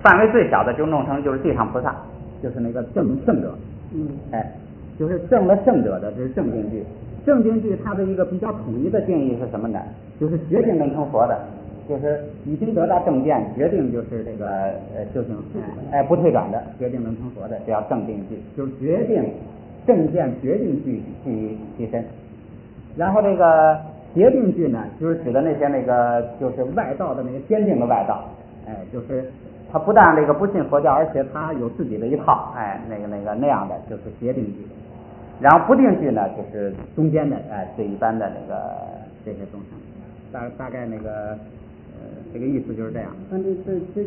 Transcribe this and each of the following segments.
范围最小的就弄成就是地上菩萨，就是那个证圣者，就是证了圣者的，这是正定句。正定句它的一个比较统一的定义是什么呢？就是决定能成佛的，就是已经得到正见，决定就是这个修行，不退转的，决定能成佛的，这叫正定句，就是决定正见决定句其身。然后这个决定句呢，就是指的那些那个就是外道的那个坚定的外道，就是他不但这个不信佛教，而且他有自己的一套，那样的就是决定句。然后不定句呢，就是中间的，最一般的那个这些众生，大概那个这个意思就是这样。 但这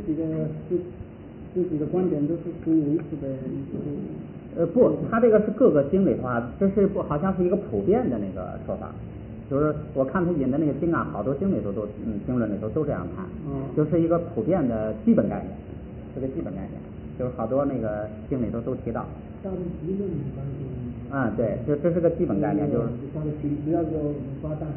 几个观点都是属于唯识的意思。 不，他这个是各个经里头啊，这是好像是一个普遍的那个说法。就是我看他引的那个经啊，好多经里头都经论里头都这样看，就是一个普遍的基本概念，是个基本概念，就是好多那个经里头都提到。 大的理论对，这是个基本概念，就是不要说发大的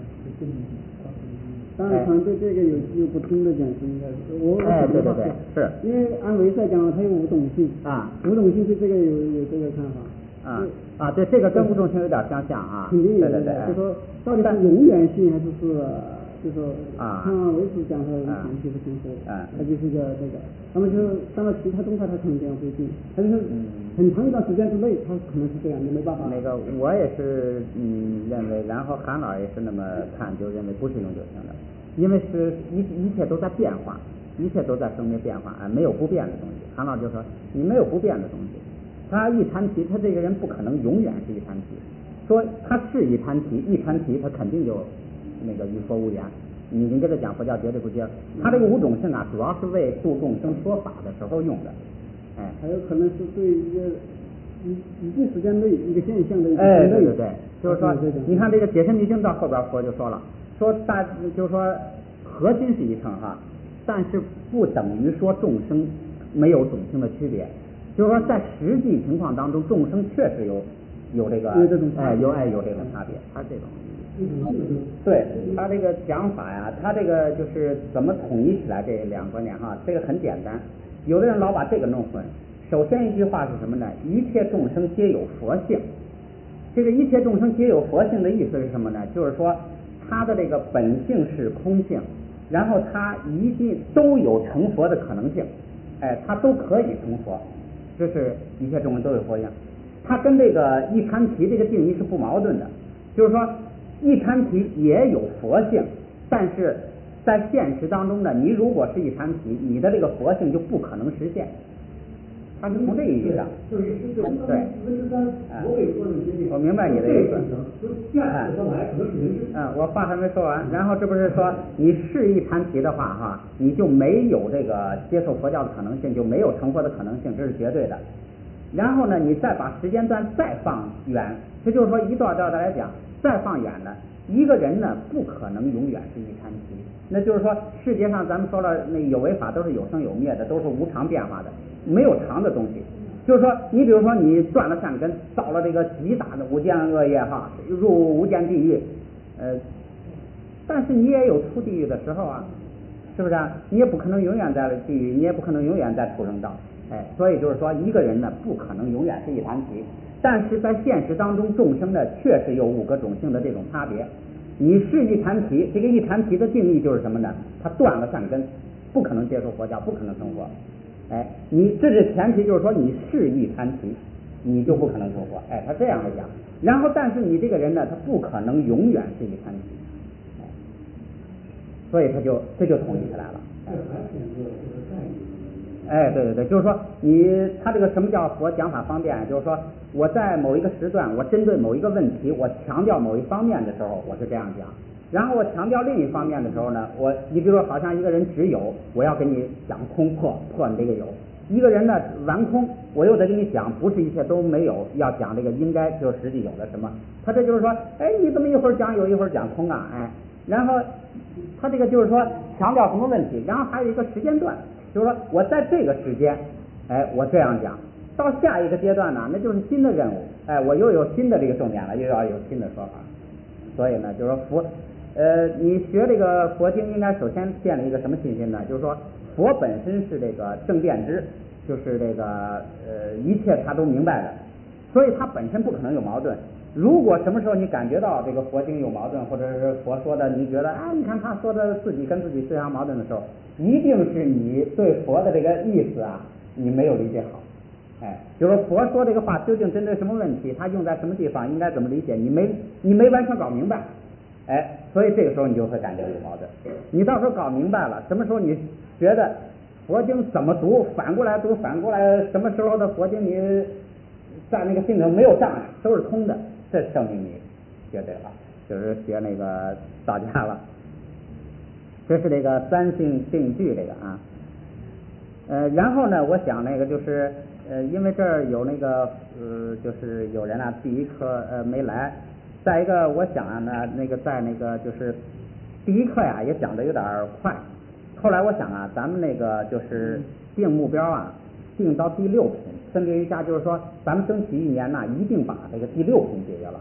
当然，对这个有不同的讲释，应该是我对，是因为按唯识讲，它有五种性五种性对这个有这个看法对这个跟五种性有点相像啊， 肯定有对， 就说到底是永远性还是就说看唯识讲它有长期的生活，它就是个这个，那么就当然其他宗派它可能这样规定，它就是很长一段时间之内它可能是这样，你没办法。 那个我也是认为，然后韩老也是那么看，就认为不是永久性的，因为是一切都在变化，一切都在生灭变化，没有不变的东西。韩老就说你没有不变的东西，他一禅题，他这个人不可能永远是一禅题，说他是一禅题他肯定就那个与佛无缘，你跟他讲佛教绝对不接。他这个五种性啊，主要是为度众生说法的时候用的， 还有可能是对一个一定时间内一个现象的一个对，就是说你看这个解深密经到后边佛就说了，说就是说核心是一乘哈，但是不等于说众生没有种性的区别，就是说在实际情况当中，众生确实有这个有这种差别，他这种对他这个讲法呀，他这个就是怎么统一起来这两个观点哈，这个很简单，有的人老把这个弄混。首先一句话是什么呢？一切众生皆有佛性。这个一切众生皆有佛性的意思是什么呢？就是说他的这个本性是空性，然后他一定都有成佛的可能性，他都可以成佛，这是一切众生都有佛性。他跟这个一禅题这个定义是不矛盾的，就是说一禅题也有佛性，但是在现实当中呢，你如果是一禅题，你的这个佛性就不可能实现。他是从这个意义上，对，我明白你的意思。我话还没说完，然后这不是说你是一禅题的话哈，你就没有这个接受佛教的可能性，就没有成佛的可能性，这是绝对的。然后呢，你再把时间段再放远，这就是说一段的来讲，再放远了，一个人呢不可能永远是一禅题，那就是说世界上咱们说了，那有为法都是有生有灭的，都是无常变化的。没有常的东西，就是说，你比如说你断了善根，造了这个极大的无间恶业哈，入无间地狱，但是你也有出地狱的时候啊，是不是啊？你也不可能永远在地狱，你也不可能永远在畜生道，所以就是说，一个人呢不可能永远是一禅题，但是在现实当中，众生呢确实有五个种性的这种差别。你是一禅题，这个一禅题的定义就是什么呢？他断了善根，不可能接受佛教，不可能成佛。你这是前提，就是说你是一禅题，你就不可能成佛。他这样的讲。然后，但是你这个人呢，他不可能永远是一禅题，所以这就统一起来了。对，就是说他这个什么叫佛讲法方便？就是说我在某一个时段，我针对某一个问题，我强调某一方面的时候，我是这样讲。然后我强调另一方面的时候呢，你比如说好像一个人只有，我要跟你讲空破你这个有；一个人呢完空，我又得跟你讲不是一切都没有，要讲这个应该就实际有的什么。他这就是说，你怎么一会儿讲有一会儿讲空啊？然后他这个就是说强调什么问题？然后还有一个时间段，就是说我在这个时间，我这样讲，到下一个阶段呢，那就是新的任务，我又有新的这个重点了，又要有新的说法。所以呢，就是说你学这个佛经应该首先建立一个什么信心呢？就是说佛本身是这个正遍知，就是这个一切他都明白的，所以他本身不可能有矛盾。如果什么时候你感觉到这个佛经有矛盾，或者是佛说的你觉得你看他说的自己跟自己自相矛盾的时候，一定是你对佛的这个意思啊你没有理解好。就是说佛说这个话究竟针对什么问题，他用在什么地方，应该怎么理解，你没完全搞明白。所以这个时候你就会感觉有矛盾。你到时候搞明白了，什么时候你觉得佛经怎么读，反过来读，反过来什么时候的佛经你在那个心里头没有障碍，都是通的，这证明你学对了，就是学那个道家了。这是这个三性定句这个啊。然后呢，我想那个就是因为这儿有那个就是有人啊第一课没来，再一个我想啊那个在那个就是第一课呀也讲的有点快，后来我想啊咱们那个就是定目标啊定到第6品，分别一下就是说咱们争取一年呐一定把这个第6品解决了。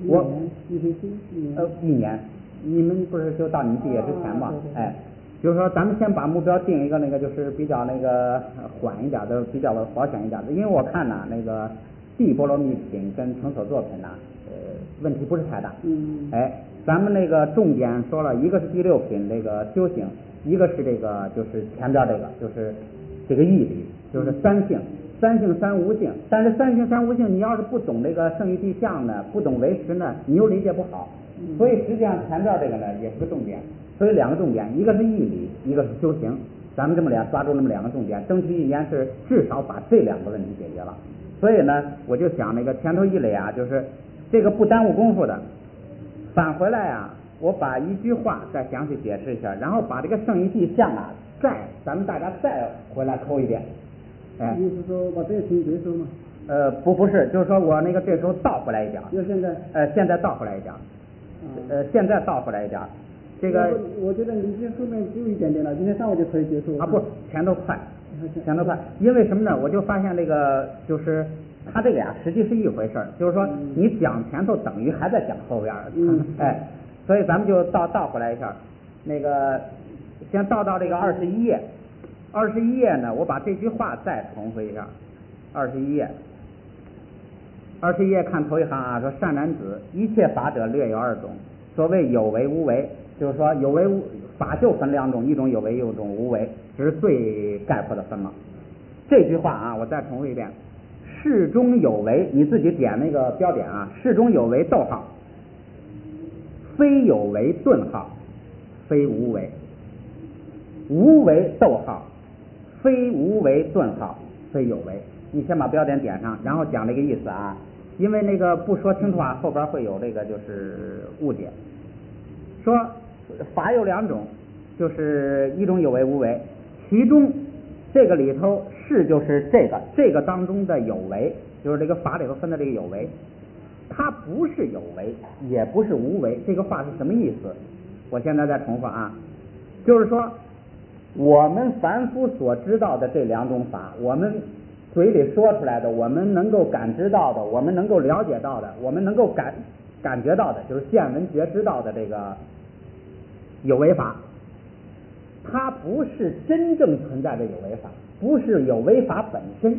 一年，你们不是就到你们毕业之前嘛？就是说咱们先把目标定一个那个就是比较那个缓一点的，比较保险一点的，因为我看呐那个地波罗蜜品跟成所作品呐问题不是太大。咱们那个重点说了一个是第6品这个修行，一个是这个就是前边这个就是这个义理，就是三性三无性。但是三性三无性你要是不懂这个圣义谛相呢，不懂唯识呢，你又理解不好。所以实际上前边这个呢也是个重点。所以2个重点，一个是义理，一个是修行，咱们这么抓住那么2个重点，争取一年是至少把这2个问题解决了。所以呢我就想那个前头一类啊就是这个不耽误功夫的，返回来啊我把一句话再详细解释一下，然后把这个圣义谛相啊咱们大家再回来抠一遍。 意思说把这个题结束吗？ 不是，就是说我那个这时候倒回来一点。现在倒回来一点。现在倒回来一点。这个我觉得你这后面只有一点点了，今天上午就可以结束。 不，全都快，因为什么呢？我就发现这个就是他这个呀，实际是一回事儿，就是说你讲前头等于还在讲后边。所以咱们就倒回来一下，那个先倒到这个21页，21页呢，我把这句话再重复一下。21页看头一行啊，说善男子，一切法者略有2种，所谓有为无为，就是说有为无法就分2种，一种有为，一种无为，只是最概括的分了。这句话啊，我再重复一遍：事中有为，你自己点那个标点啊，事中有为逗号，非有为顿号，非无为，无为逗号，非无为顿号，非有为。你先把标点点上，然后讲这个意思啊，因为那个不说清楚啊，后边会有这个就是误解。说法有2种，就是一种有为无为，其中这个里头是就是这个当中的有为，就是这个法里头分的这个有为，它不是有为也不是无为。这个话是什么意思？我现在再重复啊，就是说我们凡夫所知道的这2种法，我们嘴里说出来的，我们能够感知到的，我们能够了解到的，我们能够感觉到的，就是见闻觉知到的这个有为法，它不是真正存在的有为法，不是有为法本身，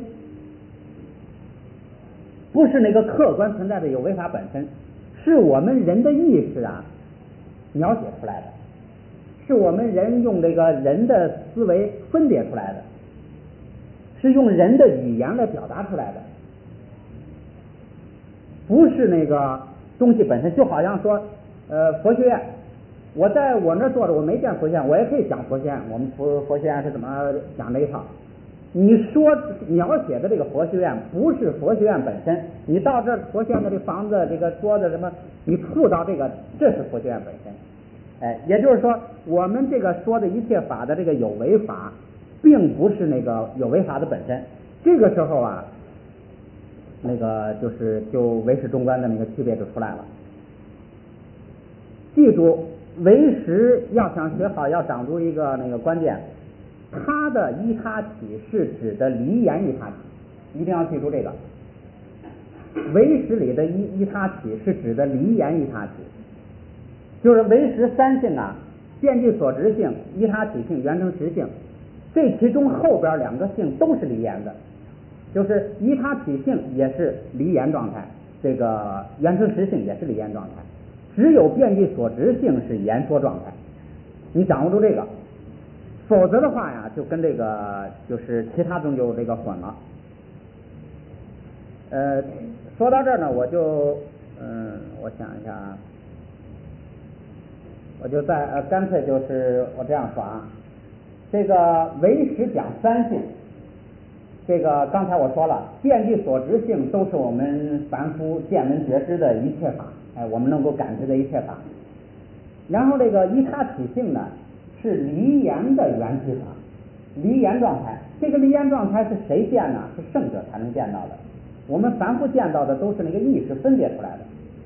不是那个客观存在的有为法本身，是我们人的意识啊描写出来的，是我们人用这个人的思维分别出来的，是用人的语言来表达出来的，不是那个东西本身。就好像说佛学院，我在我那坐着，我没见佛学院，我也可以讲佛学院，我们佛学院是怎么讲这一套。你说描写的这个佛学院不是佛学院本身，你到这佛学院的这房子这个桌子什么，你触到这个，这是佛学院本身。也就是说我们这个说的一切法的这个有为法并不是那个有为法的本身。这个时候啊那个就唯识中观的那个区别就出来了。记住唯识要想学好，要掌住一个那个关键，它的依他起是指的离言依他起，一定要记住这个。唯识里的依他起是指的离言依他起，就是唯识3性啊，见即所执性、依他起性、缘成实性， 这其中后边两个性都是离言的，就是以他体性也是离言状态，这个原生实性也是离言状态，只有遍计所执性是言说状态。你掌握住这个，否则的话呀，就跟这个就是其他中就这个混了。说到这儿呢，我就我想一下啊，我就干脆就是我这样说啊，这个唯识讲三性，这个刚才我说了，遍计所执性都是我们凡夫见闻觉知的一切法，我们能够感知的一切法。然后这个依他体性呢，是离言的缘起法，离言状态。这个离言状态是谁见呢？是圣者才能见到的。我们凡夫见到的都是那个意识分别出来的。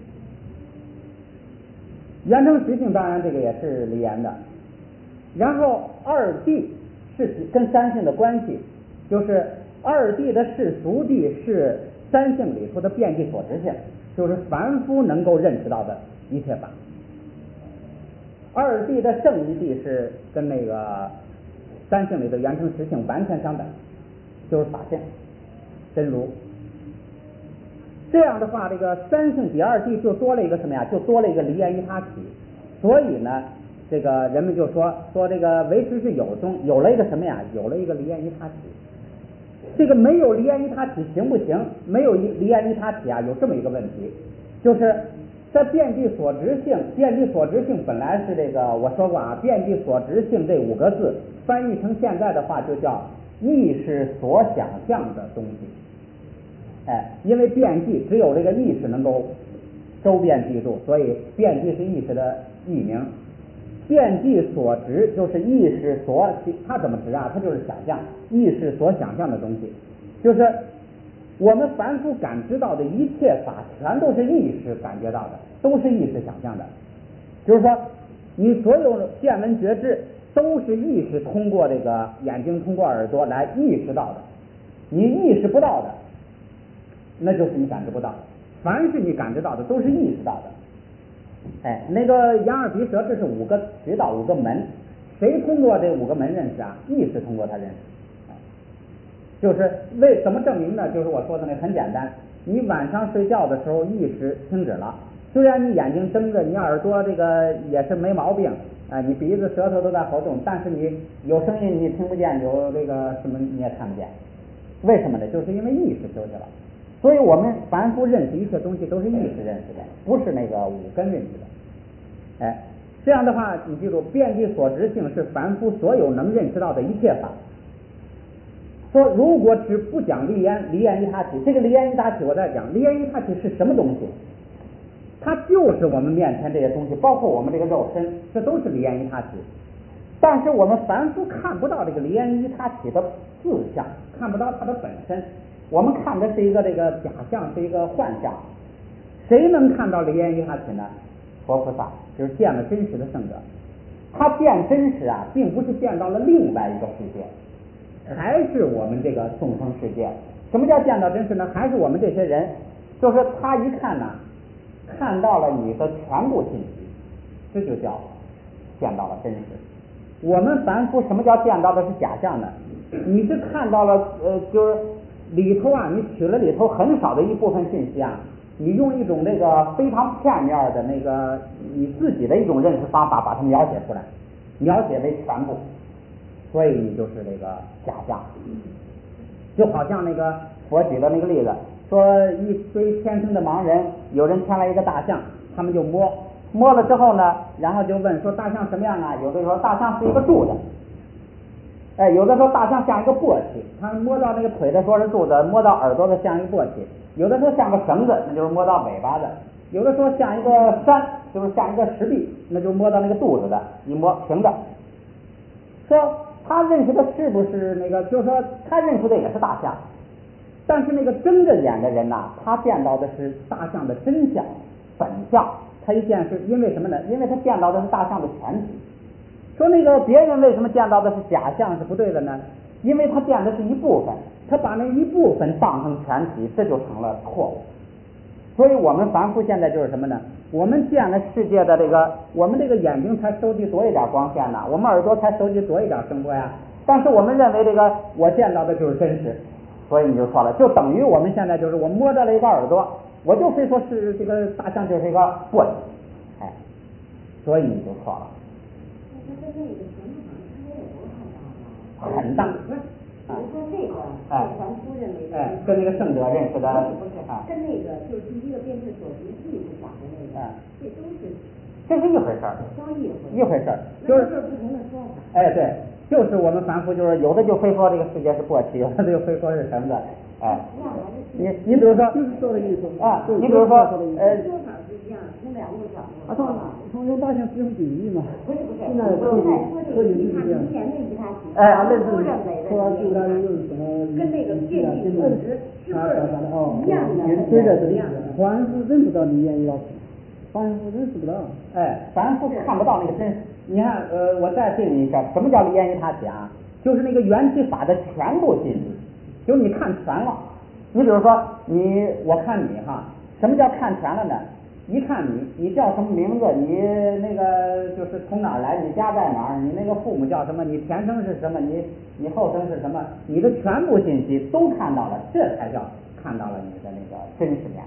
缘成实性当然这个也是离言的。然后二谛是跟三性的关系，就是二谛的世俗谛是三性里头的遍计所执性，就是凡夫能够认识到的一切法。二谛的圣一谛是跟那个三性里的缘成实性完全相等，就是法性真如。这样的话，这个三性比二谛就多了一个什么呀？就多了一个离言依他体。所以呢，这个人们就说这个唯识是有中有了一个什么呀？有了一个离言依他体。这个没有离言依他体行不行？没有离言依他体啊，有这么一个问题，就是在遍计所执性，遍计所执性本来是这个我说过啊，遍计所执性这5个字翻译成现在的话就叫意识所想象的东西。因为遍计只有这个意识能够周遍记住，所以遍计是意识的译名。遍计所执就是意识所，它怎么执啊？它就是想象，意识所想象的东西，就是我们凡夫感知到的一切法，全都是意识感觉到的，都是意识想象的。就是说，你所有见闻觉知都是意识通过这个眼睛、通过耳朵来意识到的，你意识不到的，那就是你感知不到。凡是你感知到的，都是意识到的。那个眼耳鼻舌，这是5个渠道，5个门，谁通过这5个门认识啊？意识通过它认识。就是为怎么证明呢？就是我说的那很简单，你晚上睡觉的时候意识停止了，虽然你眼睛睁着，你耳朵这个也是没毛病，你鼻子舌头都在活动，但是你有声音你听不见，有这个什么你也看不见，为什么呢？就是因为意识休息了。所以我们凡夫认识一切东西都是意识认识的，不是那个5根认识的。这样的话你记住，遍计所执性是凡夫所有能认识到的一切法。说如果只不讲离言依他体，这个离言依他体我在讲，离言依他体是什么东西？它就是我们面前这些东西，包括我们这个肉身，这都是离言依他体。但是我们凡夫看不到这个离言依他体的自相，看不到它的本身，我们看的是一个这个假象，是一个幻象。谁能看到离言依他体呢？佛菩萨，就是见了真实的圣者。他见真实啊，并不是见到了另外一个世界，还是我们这个众生世界。什么叫见到真实呢？还是我们这些人，就是他一看呢，看到了你的全部信息，这就叫见到了真实。我们凡夫什么叫见到的是假象呢？你是看到了就是里头啊，你取了里头很少的一部分信息啊，你用一种这个非常片面的那个你自己的一种认识方法把它描写出来，描写为全部，所以你就是这个假象。就好像那个我举的那个例子，说一堆天生的盲人，有人牵来一个大象，他们就摸了之后呢，然后就问说大象什么样啊？有的说大象是一个柱子，有的说大象像一个簸箕，他摸到那个腿的说是柱子，摸到耳朵的像一个簸箕，有的说像个绳子，那就是摸到尾巴的，有的说像一个山，就是像一个石壁，那就是摸到那个肚子的，一摸平的。说他认识的是不是那个，就是说他认识的也是大象，但是那个睁着眼的人呐，他见到的是大象的真相本相，他一见是因为什么呢？因为他见到的是大象的全体。说那个别人为什么见到的是假象是不对的呢？因为他见的是一部分，他把那一部分当成全体，这就成了错误。所以我们凡夫现在就是什么呢？我们见了世界的这个，我们这个眼睛才收集多一点光线呢，我们耳朵才收集多一点声波呀， 但是我们认为这个我见到的就是真实，所以你就错了，就等于我们现在就是我摸着了一个耳朵，我就非说是这个大象就是一个簸箕，哎，所以你就错了。很大。 比如说这个，凡夫认为的， 跟那个圣者认识的， 不是，跟那个就是第一个辨识所及意识想的那个，这都是， 这是一回事儿， 都一回事儿，就是不同的说法。 对，就是我们凡夫就是有的就非说这个世界是簸箕，有的就非说是什么的，你比如说， 就是说的意思啊，你比如说说法是一样，从两个角度。 从用大象使用比喻嘛。 不是， 现在说这个一他离言的一他体，都认为的说大象用什么跟那个辩证所值是不是一样的？ 对的，凡夫认不到离言一道体，凡夫认识不到。 凡夫看不到那个真实。你看，我再定义一下，什么叫离言一他体啊？就是那个缘起法的全部信息，就是你看全了。你比如说，我看你哈，什么叫看全了呢？一看你叫什么名字，你那个就是从哪儿来，你家在哪儿，你那个父母叫什么，你前生是什么，你后生是什么，你的全部信息都看到了，这才叫看到了你的那个真实面。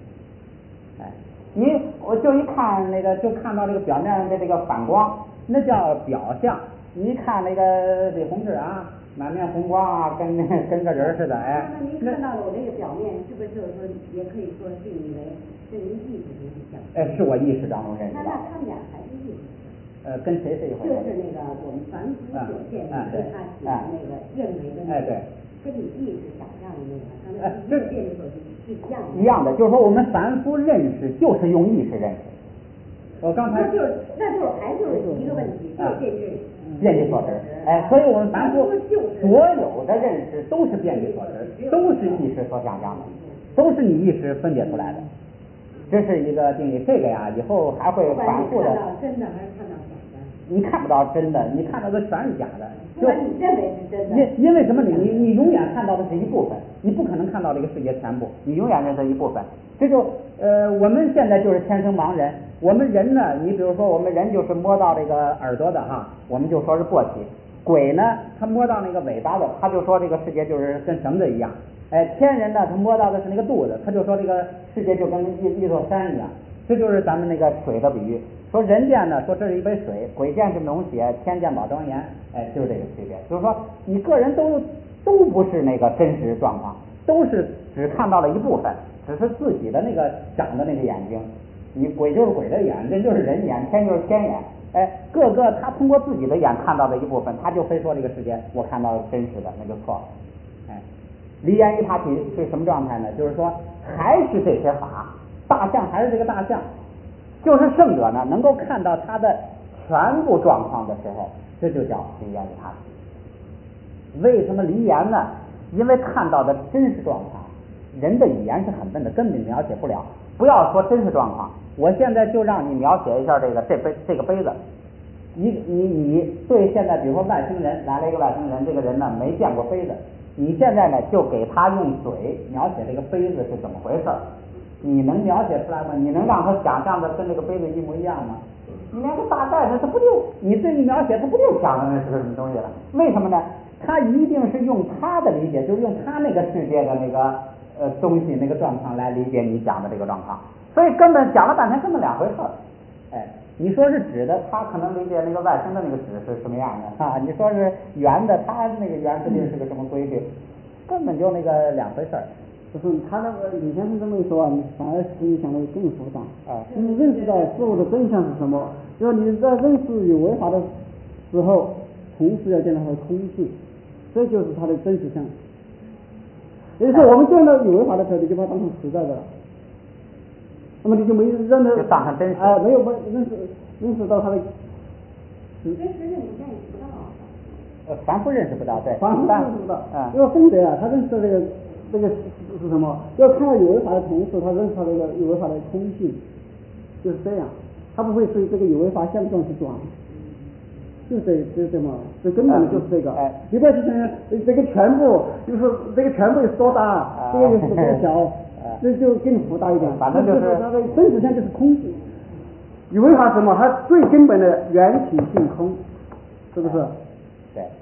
我就一看那个，就看到这个表面上的这个反光，那叫表象。你一看那个李洪志啊，满面红光啊，跟个人似的， 那您看到了我这个表面，是不是就是说也可以说定义为是您意识中想？ 是我意识当中认识的。 那他们俩还是意识。 跟谁是一回事？ 就是那个我们凡夫所见的对他起的那个认为的那个，跟你意识想象的那个，刚才这个辨识所及是一样的。 一样的，就是说我们凡夫认识就是用意识认识。我刚才那就是还是一个问题，就是辨识所知。所以我们凡夫所有的认识都是辨识所知，都是意识所想象的，都是你意识分别出来的。这是一个定义，这个呀以后还会反复的。 看到真的还是看到假的？ 你看不到真的，你看到的全是假的。 不管你认为是真的。 因为什么？你永远看到的是一部分，你不可能看到这个世界全部，你永远认识一部分。这就我们现在就是天生盲人。我们人呢，你比如说我们人就是摸到这个耳朵的哈，我们就说是簸箕。鬼呢，他摸到那个尾巴的，他就说这个世界就是跟绳子一样。天人呢，他摸到的是那个肚子，他就说这个世界就跟一座山一样。这就是咱们那个水的比喻。说人见呢，说这是一杯水；鬼见是脓血，天见宝庄严。就是这个区别。就是说，你个人都不是那个真实状况，都是只看到了一部分，只是自己的那个长的那个眼睛。你鬼就是鬼的眼，人就是人眼，天就是天眼。各个他通过自己的眼看到的一部分，他就非说这个世界我看到真实的，那就错了。离言于他体是什么状态呢？就是说还是这些法，大象还是这个大象，就是圣者呢能够看到他的全部状况的时候，这就叫离言于他体。为什么离言呢？因为看到的真实状况，人的语言是很笨的，根本描写不了。不要说真实状况，我现在就让你描写一下这个杯子。你对现在比如说外星人来了一个外星人，这个人呢没见过杯子，你现在呢就给他用嘴描写这个杯子是怎么回事，你能描写出来吗？你能让他想象的跟这个杯子一模一样吗？你连个大概的他不就你这一描写他不就想的那是个什么东西了？为什么呢？他一定是用他的理解，就是用他那个世界的那个东西那个状况来理解你讲的这个状况，所以根本讲了半天根本两回事儿。你说是指的，他可能理解那个外星的那个纸是什么样的啊？你说是圆的，他那个圆实际是个什么规矩？根本就那个两回事儿。 就是他那个李先生这么一说啊，你反而使你想的更复杂。你认识到事物的真相是什么？就是你在认识有为法的时候，同时要见到它的空性，这就是它的真实相。也就是说，我们见到有为法的时候，你就把它当成实在的了。那么你就没认得， 就当成真实， 没有认识到它的真实认识不到。 凡夫认识不到，对， 凡夫认识不到。因为功德啊，他认识这个是什么？要看到有为法的同时，他认识他这个有为法的空性，就是这样，他不会随这个有为法相状去转。就是这么，这根本就是这个。你不要去想这个全部，就是这个全部有多大，这个有多小。这就更复杂一点， 反正就是它的真实相就是空性。有为法什么？它最根本的缘起性空，是不是？ 对。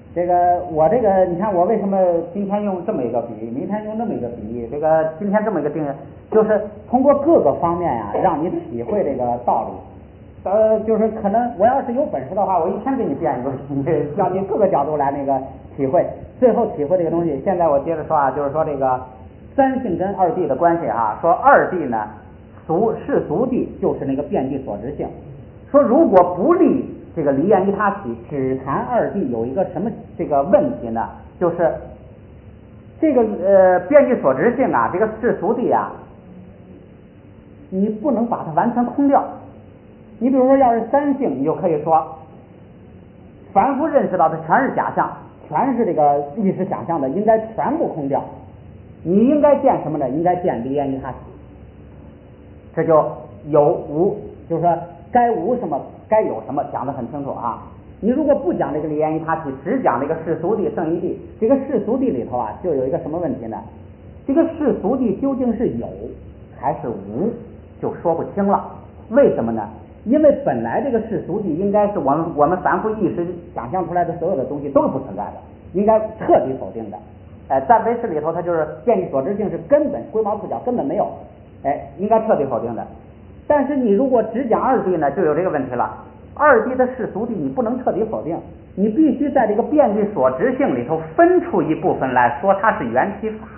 这个我这个你看我为什么今天用这么一个比喻，明天用那么一个比喻，这个今天这么一个定义，就是通过各个方面呀，让你体会这个道理。就是可能我要是有本事的话，我一天给你变一个比喻，让你各个角度来那个体会，最后体会这个东西。现在我接着说啊，就是说这个三性跟二谛的关系啊，说二谛呢，世俗谛就是那个遍计所执性。说如果不立这个离言依他起，只谈二谛，有一个什么这个问题呢？就是这个遍计所执性啊，这个世俗谛啊，你不能把它完全空掉。你比如说，要是三性，你就可以说，凡夫认识到的全是假象，全是这个意识想象的，应该全部空掉。你应该见什么呢？应该见离言依他起。这就有无，就是说该无什么，该有什么，讲得很清楚啊。你如果不讲这个离言依他起，只讲这个世俗谛圣义谛，这个世俗谛里头啊，就有一个什么问题呢？这个世俗谛究竟是有还是无，就说不清了。为什么呢？因为本来这个世俗谛应该是我们凡夫意识想象出来的所有的东西都是不存在的，应该彻底否定的。在唯识里头，它就是遍计所执性是根本龟毛兔角根本没有，应该彻底否定的。但是你如果只讲二谛呢，就有这个问题了。二谛的世俗谛你不能彻底否定，你必须在这个遍计所执性里头分出一部分来说它是缘起法，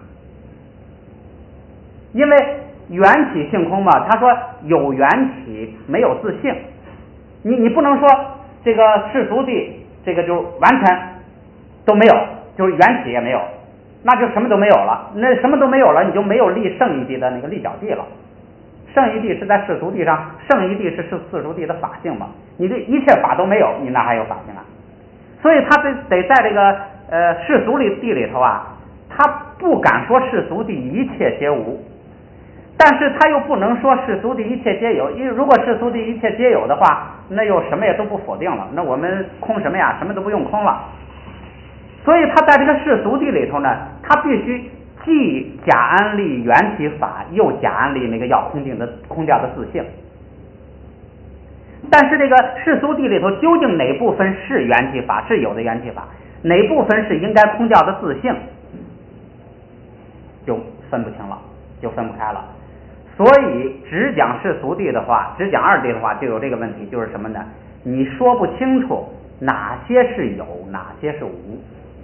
因为缘起性空嘛，他说有缘起没有自性，你不能说这个世俗谛这个就完全都没有，就是缘起也没有，那就什么都没有了。那什么都没有了，你就没有立圣义谛的那个立脚地了。圣义谛是在世俗谛上，圣义谛是世俗谛的法性嘛，你这一切法都没有，你哪还有法性啊？所以他得在这个世俗谛里头啊，他不敢说世俗谛一切皆无，但是他又不能说世俗谛一切皆有，因为如果世俗谛一切皆有的话，那又什么也都不否定了，那我们空什么呀？什么都不用空了。所以他在这个世俗谛里头呢，他必须既假安立缘起法，又假安立那个要空掉的自性。但是这个世俗谛里头究竟哪部分是缘起法，是有的缘起法，哪部分是应该空掉的自性，就分不清了，就分不开了。所以只讲世俗谛的话，只讲二谛的话，就有这个问题，就是什么呢？你说不清楚哪些是有，哪些是无，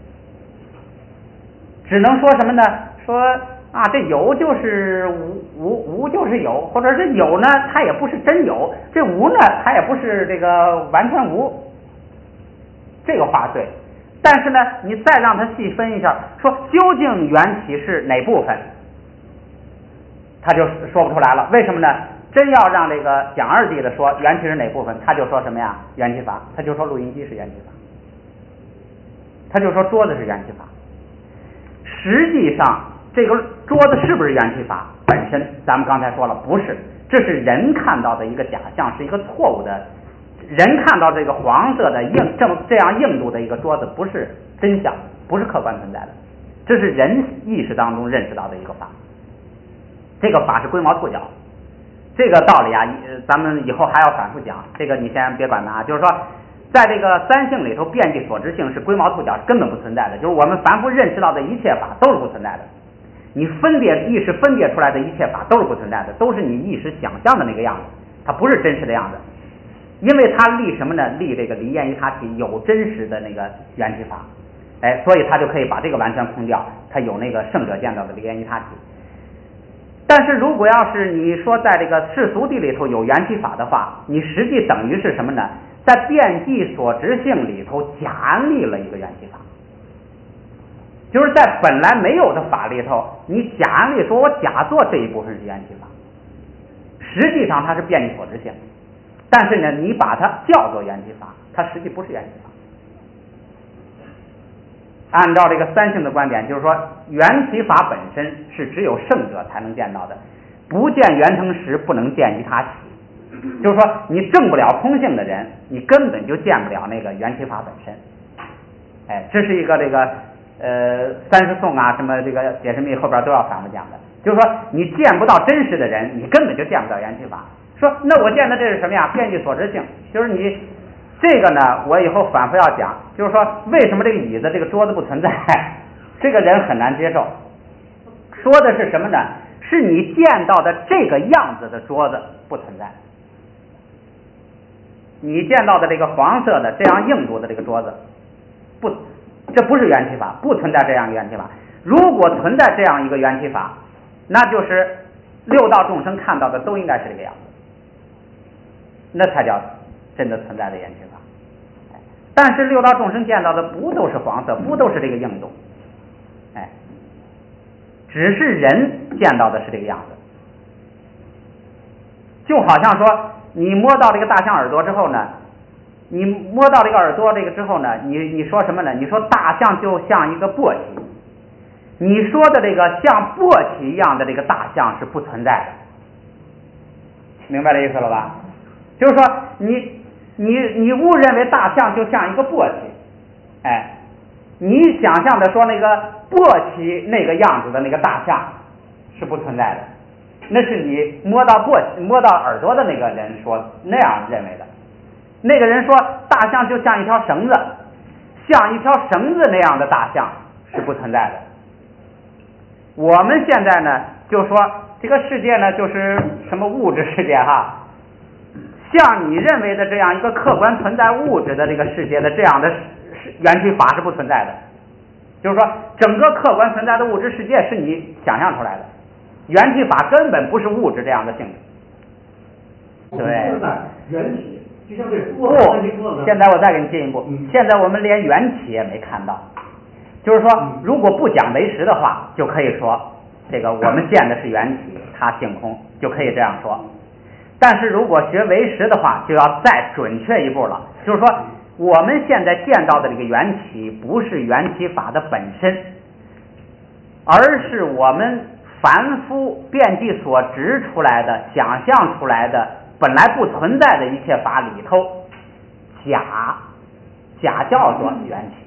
只能说什么呢？说啊，这有就是无就是有，或者是有呢，它也不是真有；这无呢，它也不是这个完全无。这个话对，但是呢，你再让它细分一下，说究竟缘起是哪部分，他就说不出来了。为什么呢？真要让这个讲二谛的说缘起是哪部分，他就说什么呀？缘起法，他就说录音机是缘起法，他就说桌子是缘起法。实际上这个桌子是不是缘起法本身，咱们刚才说了不是，这是人看到的一个假象，是一个错误的。人看到这个黄色的这样硬度的一个桌子不是真相，不是客观存在的，这是人意识当中认识到的一个法。这个法是龟毛兔角，这个道理啊，咱们以后还要反复讲，这个你先别管它啊。就是说，在这个三性里头，遍计所执性是龟毛兔角，根本不存在的，就是我们凡夫认识到的一切法都是不存在的。你意识分别出来的一切法都是不存在的，都是你意识想象的那个样子，它不是真实的样子。因为它立什么呢？立这个离言依他起有真实的那个缘起法，所以他就可以把这个完全空掉，他有那个圣者见到的离言依他起。但是如果要是你说在这个世俗谛里头有缘起法的话，你实际等于是什么呢？在遍计所执性里头假安立了一个缘起法，就是在本来没有的法里头，你假安立说我假做这一部分是缘起法，实际上它是遍计所执性，但是呢，你把它叫做缘起法，它实际不是缘起法。按照这个三性的观点，就是说缘起法本身是只有圣者才能见到的，不见缘成实，不能见依他起。就是说你证不了空性的人，你根本就见不了那个缘起法本身。这是一个这个三十颂啊，什么这个解释密后边都要反复讲的。就是说你见不到真实的人，你根本就见不到缘起法。说那我见的这是什么呀？遍计所执性，就是你这个呢，我以后反复要讲，就是说为什么这个椅子、这个桌子不存在，这个人很难接受。说的是什么呢？是你见到的这个样子的桌子不存在，你见到的这个黄色的这样硬度的这个桌子不，这不是缘起法，不存在这样缘起法。如果存在这样一个缘起法，那就是六道众生看到的都应该是这个样子，那才叫真的存在的缘起法。但是六道众生见到的不都是黄色，不都是这个硬度，只是人见到的是这个样子。就好像说你摸到这个大象耳朵之后呢，你摸到这个耳朵这个之后呢，你说什么呢？你说大象就像一个簸箕，你说的这个像簸箕一样的这个大象是不存在的，明白这意思了吧？就是说你误认为大象就像一个簸箕，你想象的说那个簸箕那个样子的那个大象是不存在的，那是你摸到耳朵的那个人说那样认为的。那个人说大象就像一条绳子，像一条绳子那样的大象是不存在的。我们现在呢就说这个世界呢就是什么物质世界哈，像你认为的这样一个客观存在物质的这个世界的这样的缘起法是不存在的，就是说整个客观存在的物质世界是你想象出来的，缘起法根本不是物质这样的性质。对， 缘起就像这不，现在我再给你进一步，现在我们连缘起也没看到，就是说如果不讲唯识的话，就可以说这个我们见的是缘起，它性空，就可以这样说。但是如果学唯识的话，就要再准确一步了，就是说我们现在见到的这个缘起不是缘起法的本身，而是我们凡夫遍计所执出来的、想象出来的本来不存在的一切法里头假叫做缘起，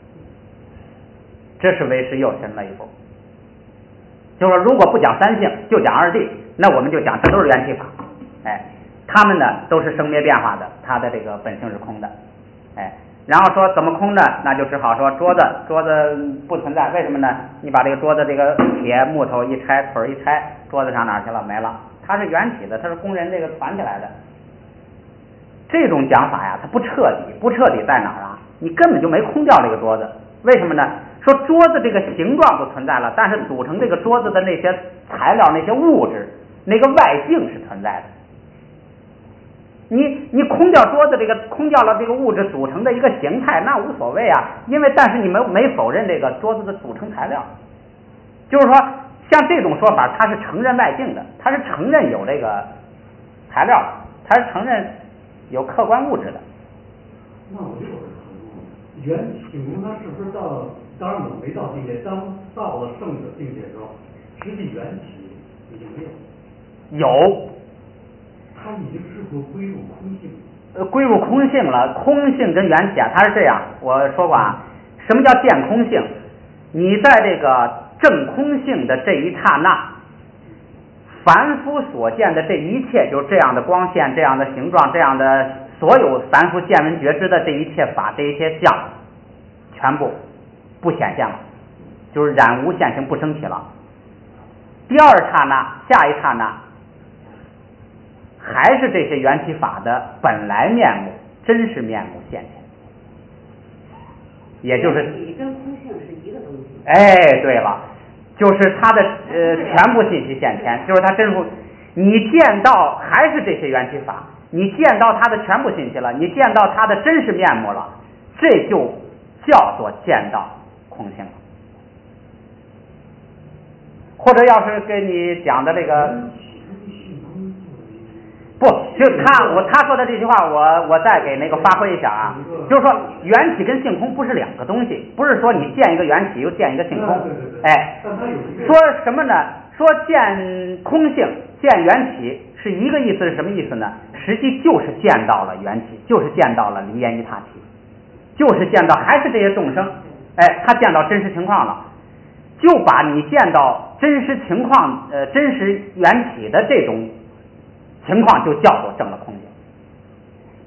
这是唯识又深了一步。就是说如果不讲三性，就讲二谛，那我们就讲这都是缘起法，他们呢都是生灭变化的，它的这个本性是空的，然后说怎么空呢？那就只好说桌子不存在，为什么呢？你把这个桌子这个铁木头一拆，腿一拆，桌子上哪去了？没了，它是缘起的，它是工人这个团起来的。这种讲法呀，它不彻底，不彻底在哪儿啊？你根本就没空掉这个桌子，为什么呢？说桌子这个形状不存在了，但是组成这个桌子的那些材料、那些物质、那个外境是存在的。你空掉桌子这个，空掉了这个物质组成的一个形态，那无所谓啊，因为但是你们没否认这个桌子的组成材料，就是说像这种说法，它是承认外境的，它是承认有这个材料的，它是承认有客观物质的。 那我就有这个缘起性空，它是不是到当然我没到境界，当到了圣者境界的时候，实际缘起已经没有。 有。 它已经是否归入空性？ 归入空性了。空性跟缘起啊，它是这样，我说过啊，什么叫见空性？你在这个证空性的这一刹那，凡夫所见的这一切，就是这样的光线、这样的形状、这样的所有凡夫见闻觉知的这一切法、这一切相，全部不显现了，就是染无现行不生起了。第二刹那，下一刹那，还是这些缘起法的本来面目、真实面目现前，也就是跟空性是一个东西。 对了，就是它的全部信息现前，就是它真实。你见到还是这些缘起法，你见到它的全部信息了，你见到它的真实面目了，这就叫做见到空性了。或者要是给你讲的这个。不，就他说的这句话，我再给那个发挥一下啊，就是说缘起跟性空不是两个东西，不是说你见一个缘起又见一个性空，说什么呢？说见空性见缘起是一个意思，是什么意思呢？实际就是见到了缘起，就是见到了离言一他体，就是见到还是这些众生，他见到真实情况了，就把你见到真实情况真实缘起的这种情况就叫做证了空性。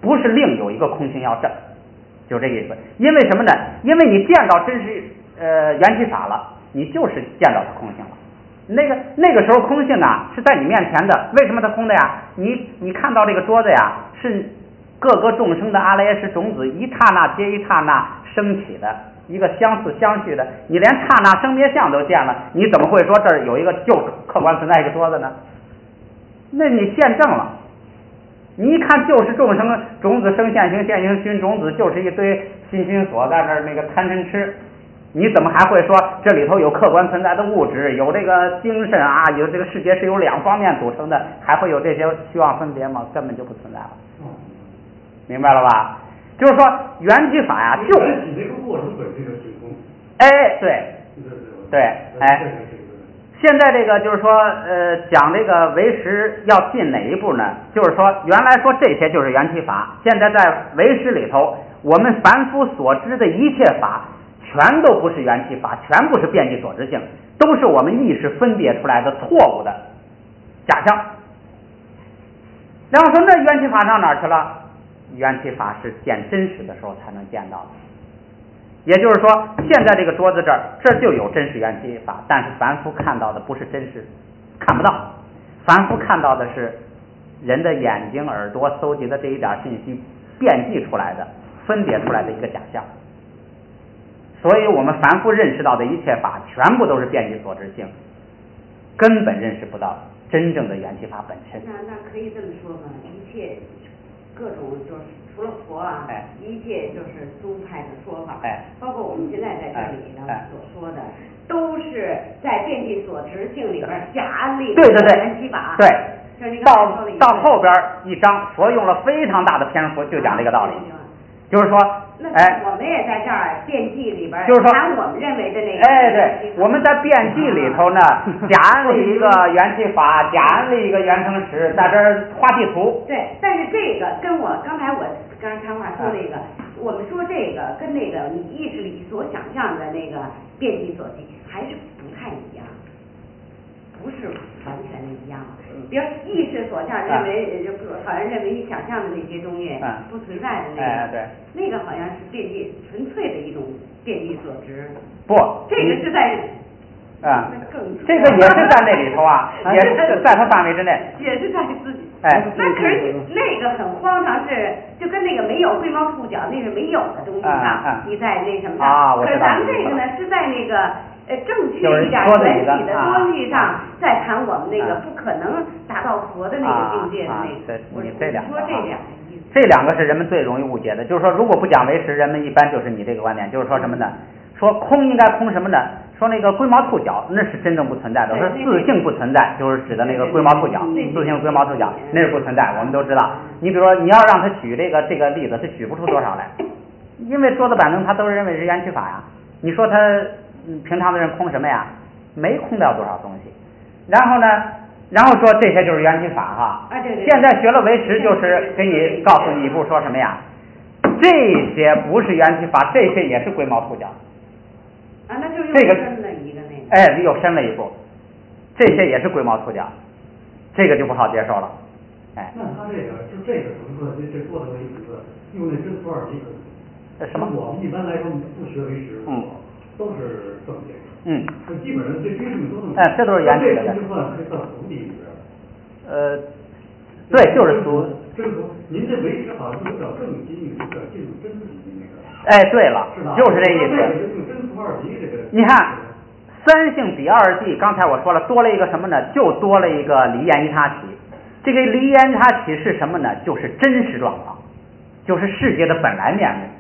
不是另有一个空性要证，就这个意思。因为什么呢？因为你见到真实缘起法了，你就是见到它空性了。那个时候空性啊是在你面前的，为什么它空的呀？你看到这个桌子呀，是各个众生的阿赖耶识种子一刹那接一刹那升起的一个相似相续的，你连刹那生灭相都见了，你怎么会说这儿有一个就客观存在一个桌子呢？那你现证了，你一看就是众生种子生现行，现行熏种子，就是一堆心心所在那儿那个贪嗔痴，你怎么还会说这里头有客观存在的物质，有这个精神啊，有这个世界是由两方面组成的，还会有这些虚妄分别吗？根本就不存在了。明白了吧？就是说缘起法呀，就这个过程本身就是虚空。 哎，对，哎，现在这个就是说讲这个唯识要进哪一步呢？就是说原来说这些就是缘起法，现在在唯识里头，我们凡夫所知的一切法全都不是缘起法，全部是遍计所知性，都是我们意识分别出来的错误的假象。然后说那缘起法上哪儿去了？缘起法是见真实的时候才能见到的。也就是说现在这个桌子这就有真实缘起法，但是凡夫看到的不是真实，看不到，凡夫看到的是人的眼睛耳朵搜集的这一点信息变计出来的分别出来的一个假象。所以我们凡夫认识到的一切法全部都是遍计所知性，根本认识不到真正的缘起法本身。 那可以这么说吗？一切各种就是除了佛啊，一切就是宗派的说法，包括我们现在在这里呢所说的，都是在遍计所知性里边假安利的缘起法。 对，到后边一章，佛用了非常大的篇幅就讲这个道理。就是说， 我们也在这儿辩记里边， 就是说， 谈我们认为的那个。 对，我们在辩记里头呢，假安利一个缘起法，假安利一个缘成实，在这儿画地图。 对，但是这个跟我刚才插话说那个，我们说这个跟那个你意识里所想象的那个辩记所记还是不太一样，不是完全的一样。比如意识所向认为，好像认为你想象的那些东西不存在的那个， 对， 那个好像是辩计纯粹的一种辩计所知。 不， 这个是在这个也是在那里头啊，也是在它范围之内， 也是在自己。那可是那个很荒唐，是就跟那个没有龟毛触角，那是没有的东西上，你在那什么上。可是咱们这个呢，是在那个正确一点缘起的多义上，再谈我们那个不可能达到佛的那个境界的那个。 你这两个， 这两个是人们最容易误解的。就是说，如果不讲唯识，人们一般就是你这个观点，就是说什么呢？说空应该空什么呢？说那个龟毛兔角那是真正不存在的，说自性不存在，就是指的那个龟毛兔角，自性龟毛兔角那是不存在，我们都知道。你比如说你要让他举这个例子，他举不出多少来，因为桌子板凳他都认为是缘起法呀。你说他平常的人空什么呀？没空掉多少东西。然后说这些就是缘起法哈。现在学了唯识，就是给你告诉你一步，说什么呀？这些不是缘起法，这些也是龟毛兔角。 那就又深了一个那个。 又深了一步，这些也是龟毛兔角，这个就不好接受了。 那他这个就这个层次，这说的这意思，用那真图二级可能。 什么？ 我们一般来说不学唯识，都是这么解释。就基本上这些东西都能。 这都是缘起的。 这就算俗谛里边。 对，就是俗。 真俗，您这唯识好像有点更进一步的进入真俗的那个。 对了，就是这意思。你看，三性比二谛，刚才我说了，多了一个什么呢？就多了一个离言一他起。这个离言他起是什么呢？就是真实状况，就是世界的本来面目，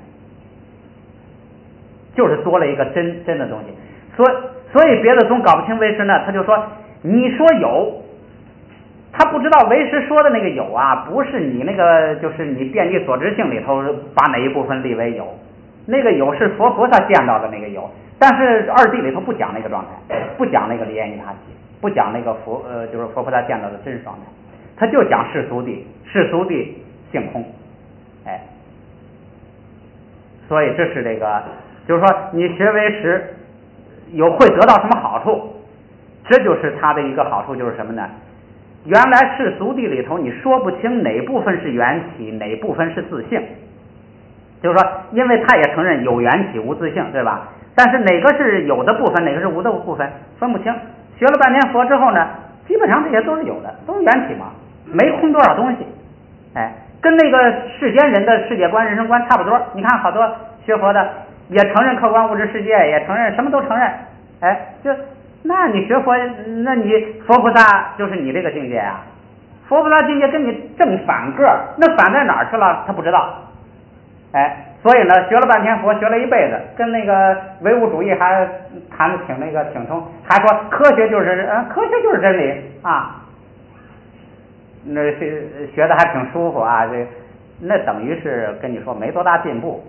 就是多了一个真的东西。所以别的宗搞不清唯识呢，他就说你说有，他不知道唯识说的那个有啊，不是你那个就是你遍计所知性里头把哪一部分立为有。那个有是佛菩萨见到的那个有，但是二谛里头不讲那个状态，不讲那个离言一他起，不讲那个就是佛菩萨见到的真实状态，他就讲世俗谛，世俗谛性空，所以这是这个，就是说你学唯识会得到什么好处？这就是他的一个好处，就是什么呢？ 原来世俗谛里头你说不清哪部分是缘起，哪部分是自性，就是说因为他也承认有缘起无自性，对吧？但是哪个是有的部分，哪个是无的部分分不清。学了半天佛之后呢，基本上这些都是有的，都是缘起嘛，没空多少东西。跟那个世间人的世界观人生观差不多。你看好多学佛的也承认客观物质世界，也承认什么都承认。那你学佛，那你佛菩萨就是你这个境界啊，佛菩萨境界跟你正反个，那反在哪儿去了他不知道。所以呢学了半天佛，学了一辈子，跟那个唯物主义还谈的挺通，还说科学就是真理啊，那学的还挺舒服啊，那等于是跟你说没多大进步。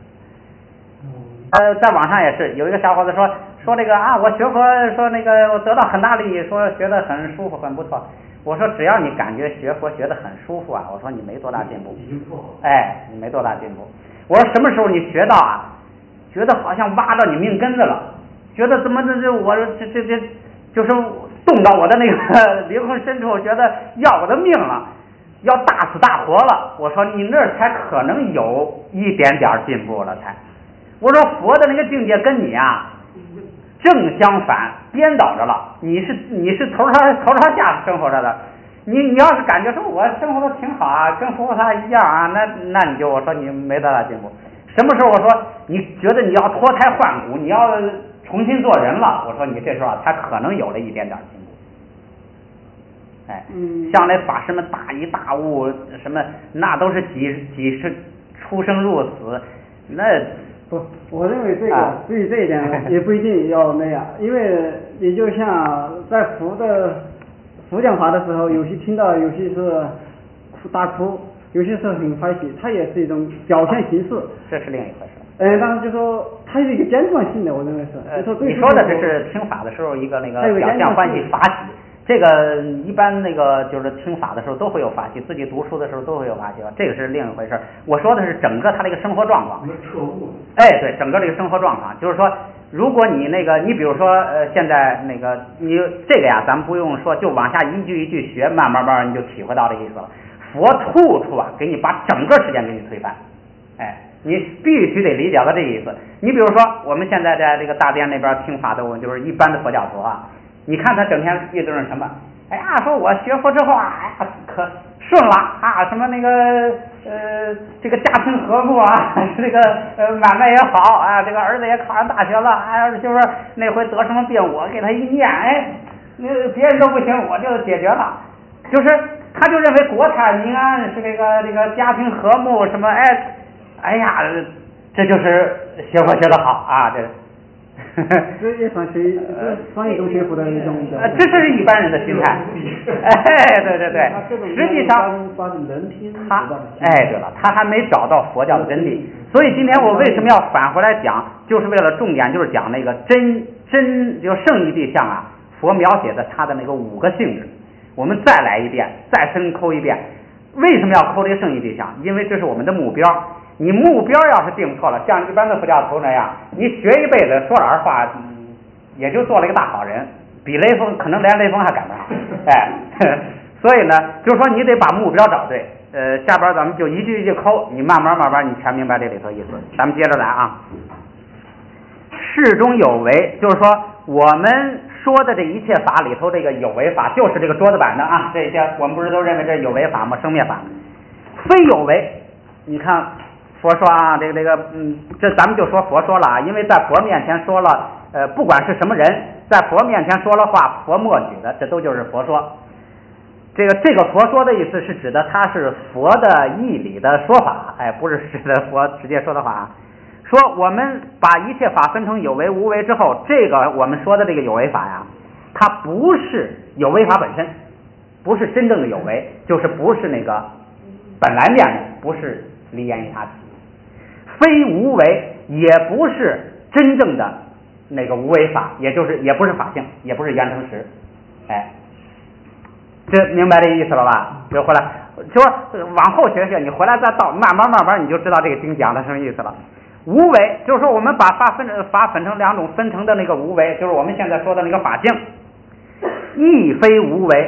在网上也是有一个小伙子说这个啊，我学佛说那个我得到很大利益，说学得很舒服很不错。我说只要你感觉学佛学得很舒服啊，我说你没多大进步。你没多大进步。我说什么时候你学到啊，觉得好像挖到你命根子了，觉得怎么我这就是动到我的那个灵魂深处，觉得要我的命了，要大死大活了。我说你那才可能有一点点进步了才。我说佛的那个境界跟你啊正相反，颠倒着了。你是头朝下生活着的，你要是感觉说我生活的挺好啊，跟佛菩萨一样啊，那你就我说你没多大进步。什么时候我说你觉得你要脱胎换骨，你要重新做人了，我说你这时候才可能有了一点点进步。像那法师们大一大悟什么，那都是几十出生入死，那不，我认为这个至于这一点也不一定要那样，因为也就像在佛讲法的时候，有些听到有些是大哭，有些时候很欢喜，它也是一种表现形式， 这是另一回事。 但是就说它是一个间断性的，我认为是。 你说的这是听法的时候一个那个表现欢喜法喜，这个一般那个就是听法的时候都会有法喜，自己读书的时候都会有法喜，这个是另一回事。我说的是整个他这个生活状况。对，整个这个生活状况，就是说，如果你你比如说现在那个你这个呀，咱们不用说，就往下一句一句学，慢慢你就体会到这意思了。佛处处啊，给你把整个时间给你推翻。你必须得理解到这意思。你比如说，我们现在在这个大殿那边听法的，我就是一般的佛教徒啊。你看他整天议论什么？说我学佛之后啊，可顺了啊，什么那个这个家庭和睦啊，这个买卖也好啊，这个儿子也考上大学了，就是那回得什么病，我给他一念，那别人都不行，我就解决了。就是他就认为国泰民安是这个家庭和睦什么，这就是学佛学得好啊， 这也算是算一种学佛的一种。 这是一般人的心态。对，实际上他对了，他还没找到佛教的真谛。所以今天我为什么要返回来讲，就是为了重点就是讲那个真就圣义谛相啊，佛描写的他的那个5个性质。我们再来一遍，再深抠一遍。为什么要抠这个圣义谛相？因为这是我们的目标。你目标要是定错了，像一般的佛教徒那样，你学一辈子，说老实话，也就做了一个大好人，比雷锋可能连雷锋还赶不上。所以呢，就是说你得把目标找对。下边咱们就一句一句抠，你慢慢你全明白这里头意思。咱们接着来啊。事中有为，就是说我们说的这一切法里头，这个有为法就是这个桌子板的啊，这些我们不是都认为这有为法吗？生灭法。非有为，你看佛说啊，这咱们就说佛说了啊，因为在佛面前说了，不管是什么人，在佛面前说了话，佛默许的，这都就是佛说。这个佛说的意思是指的他是佛的义理的说法，不是指的佛直接说的话。说我们把一切法分成有为无为之后，这个我们说的这个有为法呀，它不是有为法本身，不是真正的有为，就是不是那个本来面目，不是离言于他体，非无为，也不是真正的那个无为法，也不是法性，也不是缘成实。这明白这意思了吧？就回来就说往后学学，你回来再到慢慢你就知道这个经讲的什么意思了。无为就是说我们把法分成2种，分成的那个无为就是我们现在说的那个法性。亦非无为，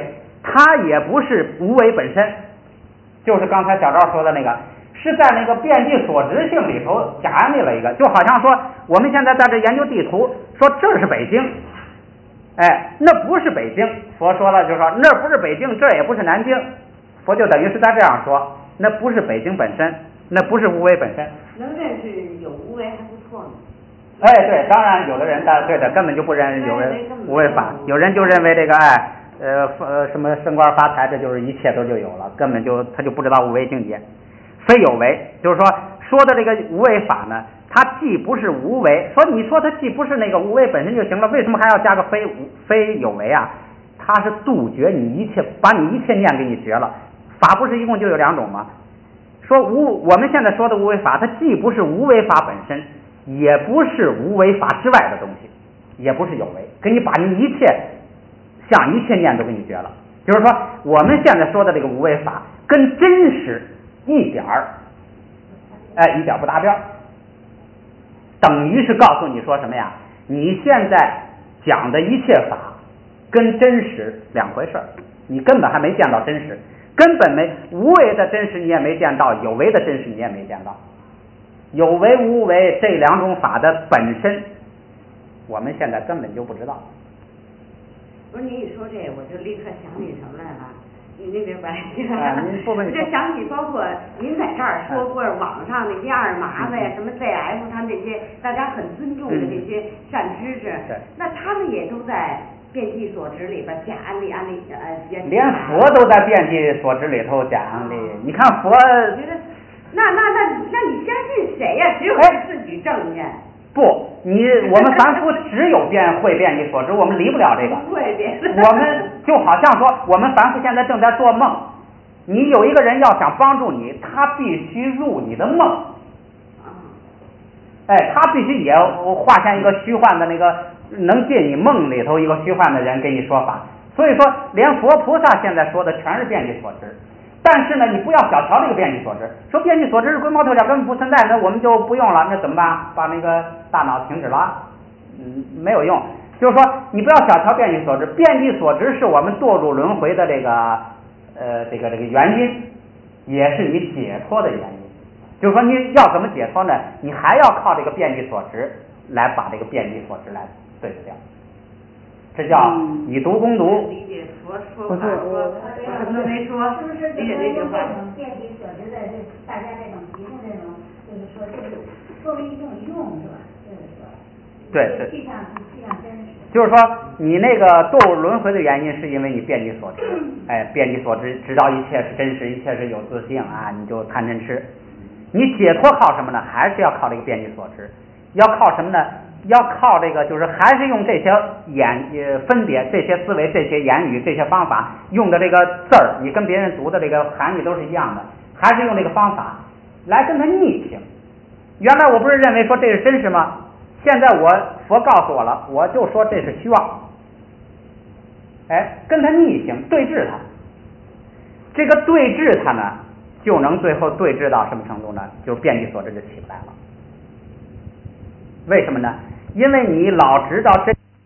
它也不是无为本身，就是刚才小赵说的那个，是在那个遍地所知性里头假安立了一个，就好像说我们现在在这研究地图，说这是北京，哎，那不是北京。佛说了，就说那不是北京，这也不是南京，佛就等于是在这样说，那不是北京本身，那不是无为本身。 能认识有无为还不错呢。 哎，对，当然有的人对的根本就不认有人无为法，有人就认为这个什么升官发财，这就是一切都就有了，根本就他就不知道无为境界，非有为，就是说的这个无为法呢，它既不是无为，你说它既不是那个无为本身就行了，为什么还要加个非有为啊？它是杜绝你一切，把你一切念给你绝了。法不是一共就有两种吗？我们现在说的无为法，它既不是无为法本身，也不是无为法之外的东西，也不是有为，给你把你一切像一切念都给你绝了。就是说我们现在说的这个无为法跟真实一点不搭边，等于是告诉你说什么呀？你现在讲的一切法跟真实两回事，你根本还没见到真实，根本没无为的真实你也没见到，有为的真实你也没见到。有为无为这两种法的本身，我们现在根本就不知道。 不是你一说这，我就立刻想起什么来了。你那边白我就想起包括您在这儿说过网上那些二麻子呀，什么 ZF 他们这些大家很尊重的这些善知识，那他们也都在遍地所知里边假安利连佛都在遍地所知里头假安利。你看佛， 觉得那你相信谁呀？只有你自己证见。 不，我们凡夫只有会遍地所知，我们离不了这个。我们就好像说，我们凡夫现在正在做梦，你有一个人要想帮助你，他必须入你的梦。哎，他必须也画现一个虚幻的那个能进你梦里头一个虚幻的人给你说法。所以说，连佛菩萨现在说的全是遍地所知。但是呢，你不要小瞧这个遍地所知，说遍地所知是龟毛特点根本不存在，那我们就不用了，那怎么办？把那个大脑停止了，没有用。就是说，你不要小瞧遍地所知，遍地所知是我们堕入轮回的这个原因，也是你解脱的原因。就是说，你要怎么解脱呢？你还要靠这个遍地所知来把这个遍地所知来对付掉。这叫以毒攻毒。 理解佛说法说，什么都没说，理解这句话。 遍地所知的这大家这种提供这种，就是说就是作为一种用是吧？就是说。 对。 气象真实。 就是说，你那个堕入轮回的原因，是因为你遍地所知，遍地所知，知道一切是真实，一切是有自性啊，你就贪嗔痴。你解脱靠什么呢？还是要靠这个遍地所知。要靠什么呢？要靠这个，就是还是用这些分别、这些思维、这些言语、这些方法用的这个字儿，你跟别人读的这个含义都是一样的，还是用这个方法来跟他逆行。原来我不是认为说这是真实吗？现在佛告诉我了，我就说这是虚妄。跟他逆行对峙他，这个对峙他呢，就能最后对峙到什么程度呢？就是遍地所知就起不来了。为什么呢？因为你老知道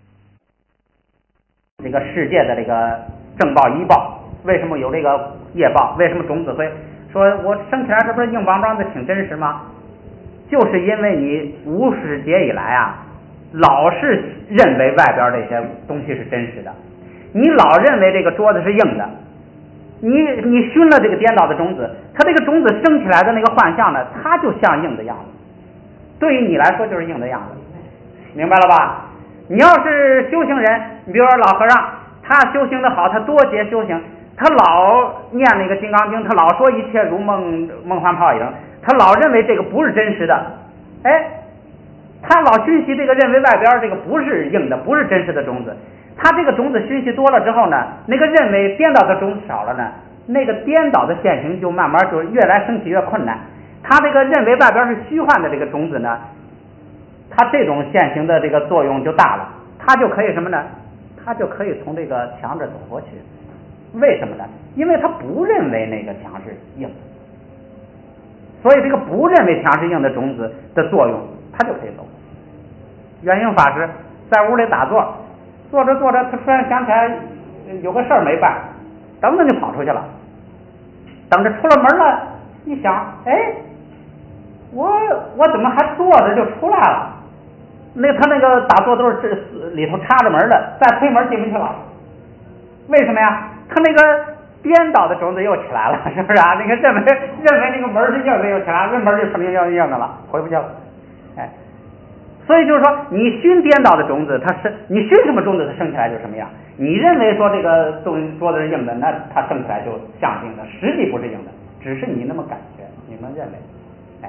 这个世界的这个正报依报，为什么有这个业报？为什么种子会说我生起来这不是硬邦邦的挺真实吗？就是因为你无始劫以来啊，老是认为外边这些东西是真实的，你老认为这个桌子是硬的，你熏了这个颠倒的种子，它这个种子生起来的那个幻象呢，它就像硬的样子。对于你来说就是硬的样子，明白了吧？你要是修行人，你比如说老和尚，他修行的好，他多节修行，他老念那个金刚经，他老说一切如梦幻泡影，他老认为这个不是真实的，他老熏习这个认为外边这个不是硬的，不是真实的种子，他这个种子熏习多了之后呢，那个认为颠倒的种子少了呢，那个颠倒的现行就慢慢就越来升起越困难。他这个认为外边是虚幻的这个种子呢，他这种现行的这个作用就大了，他就可以什么呢？他就可以从这个墙这走过去。为什么呢？因为他不认为那个墙是硬的，所以这个不认为墙是硬的种子的作用，他就可以走。圆应法师在屋里打坐，坐着坐着，他突然想起来有个事儿没办， 噔噔就跑出去了。等着出了门了，一想，哎，我怎么还坐着就出来了？他那个大座都是里头插着门的，再推门进不去了。为什么呀？他那个颠倒的种子又起来了，是不是啊？那个认为那个门是硬的又起来了，那门就成硬的了，回不去了。哎，所以就是说，你熏颠倒的种子，你熏什么种子，它生起来就什么样。你认为说这个桌子是硬的，那它生起来就像是硬的，实际不是硬的，只是你那么感觉，你们认为。哎，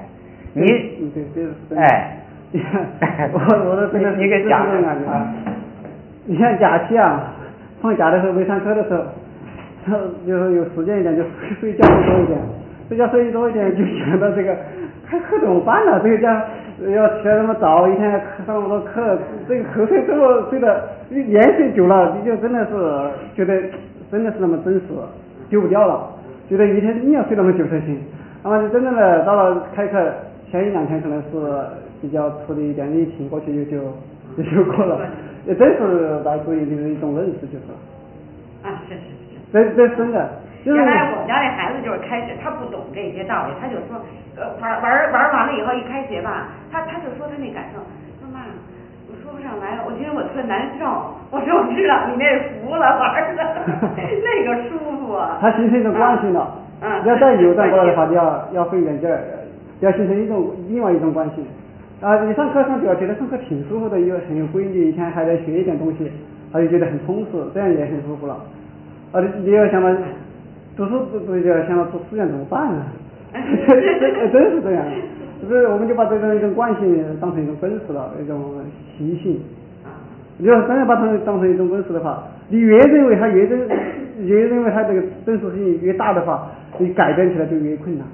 你给讲啊，你像假期啊，放假的时候没上课的时候，就是有时间一点就睡觉多一点，睡多一点就想到这个还课怎么办呢？这个家要起来那么早，一天要上那么多课，这个瞌睡这么睡的连续久了，你就真的是觉得真的是那么真实，丢不掉了，觉得一天一定要睡那么久才行。那么就真正的到了开课前1-2天可能是比较迟的一点，一挺过去就过了，也真是来自于一种认识就是了。 啊，是。 这真的。 原来我们家那孩子就是开始他不懂这些道理，他就说玩完了以后一开学吧，他就说他那感受，说妈，我说不上来，我觉得我特难受。我说我知道你那服了玩的，那个舒服啊。 他形成一种惯性了。要再扭转过来的话，要费点劲儿，要形成另外一种关系。你上课上久了，觉得上课挺舒服的，又很有规律，一天还能学一点东西，他就觉得很充实，这样也很舒服了。你要想到读书就要想到做志愿怎么办呢？真是这样，就是我们就把这种一种惯性当成一种本事了，一种习性。你要真的把它当成一种本事的话，你越认为它这个真实性越大的话，你改变起来就越困难。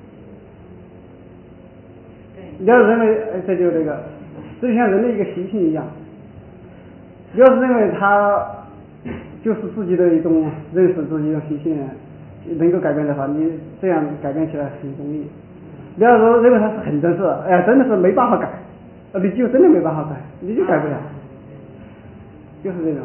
你要认为这就像人的一个习性一样，你要是认为它就是自己的一种认识自己的习性能够改变的话，你这样改变起来很容易。你要是认为它是很真实，真的是没办法改，你就真的没办法改，你就改不了，就是这种。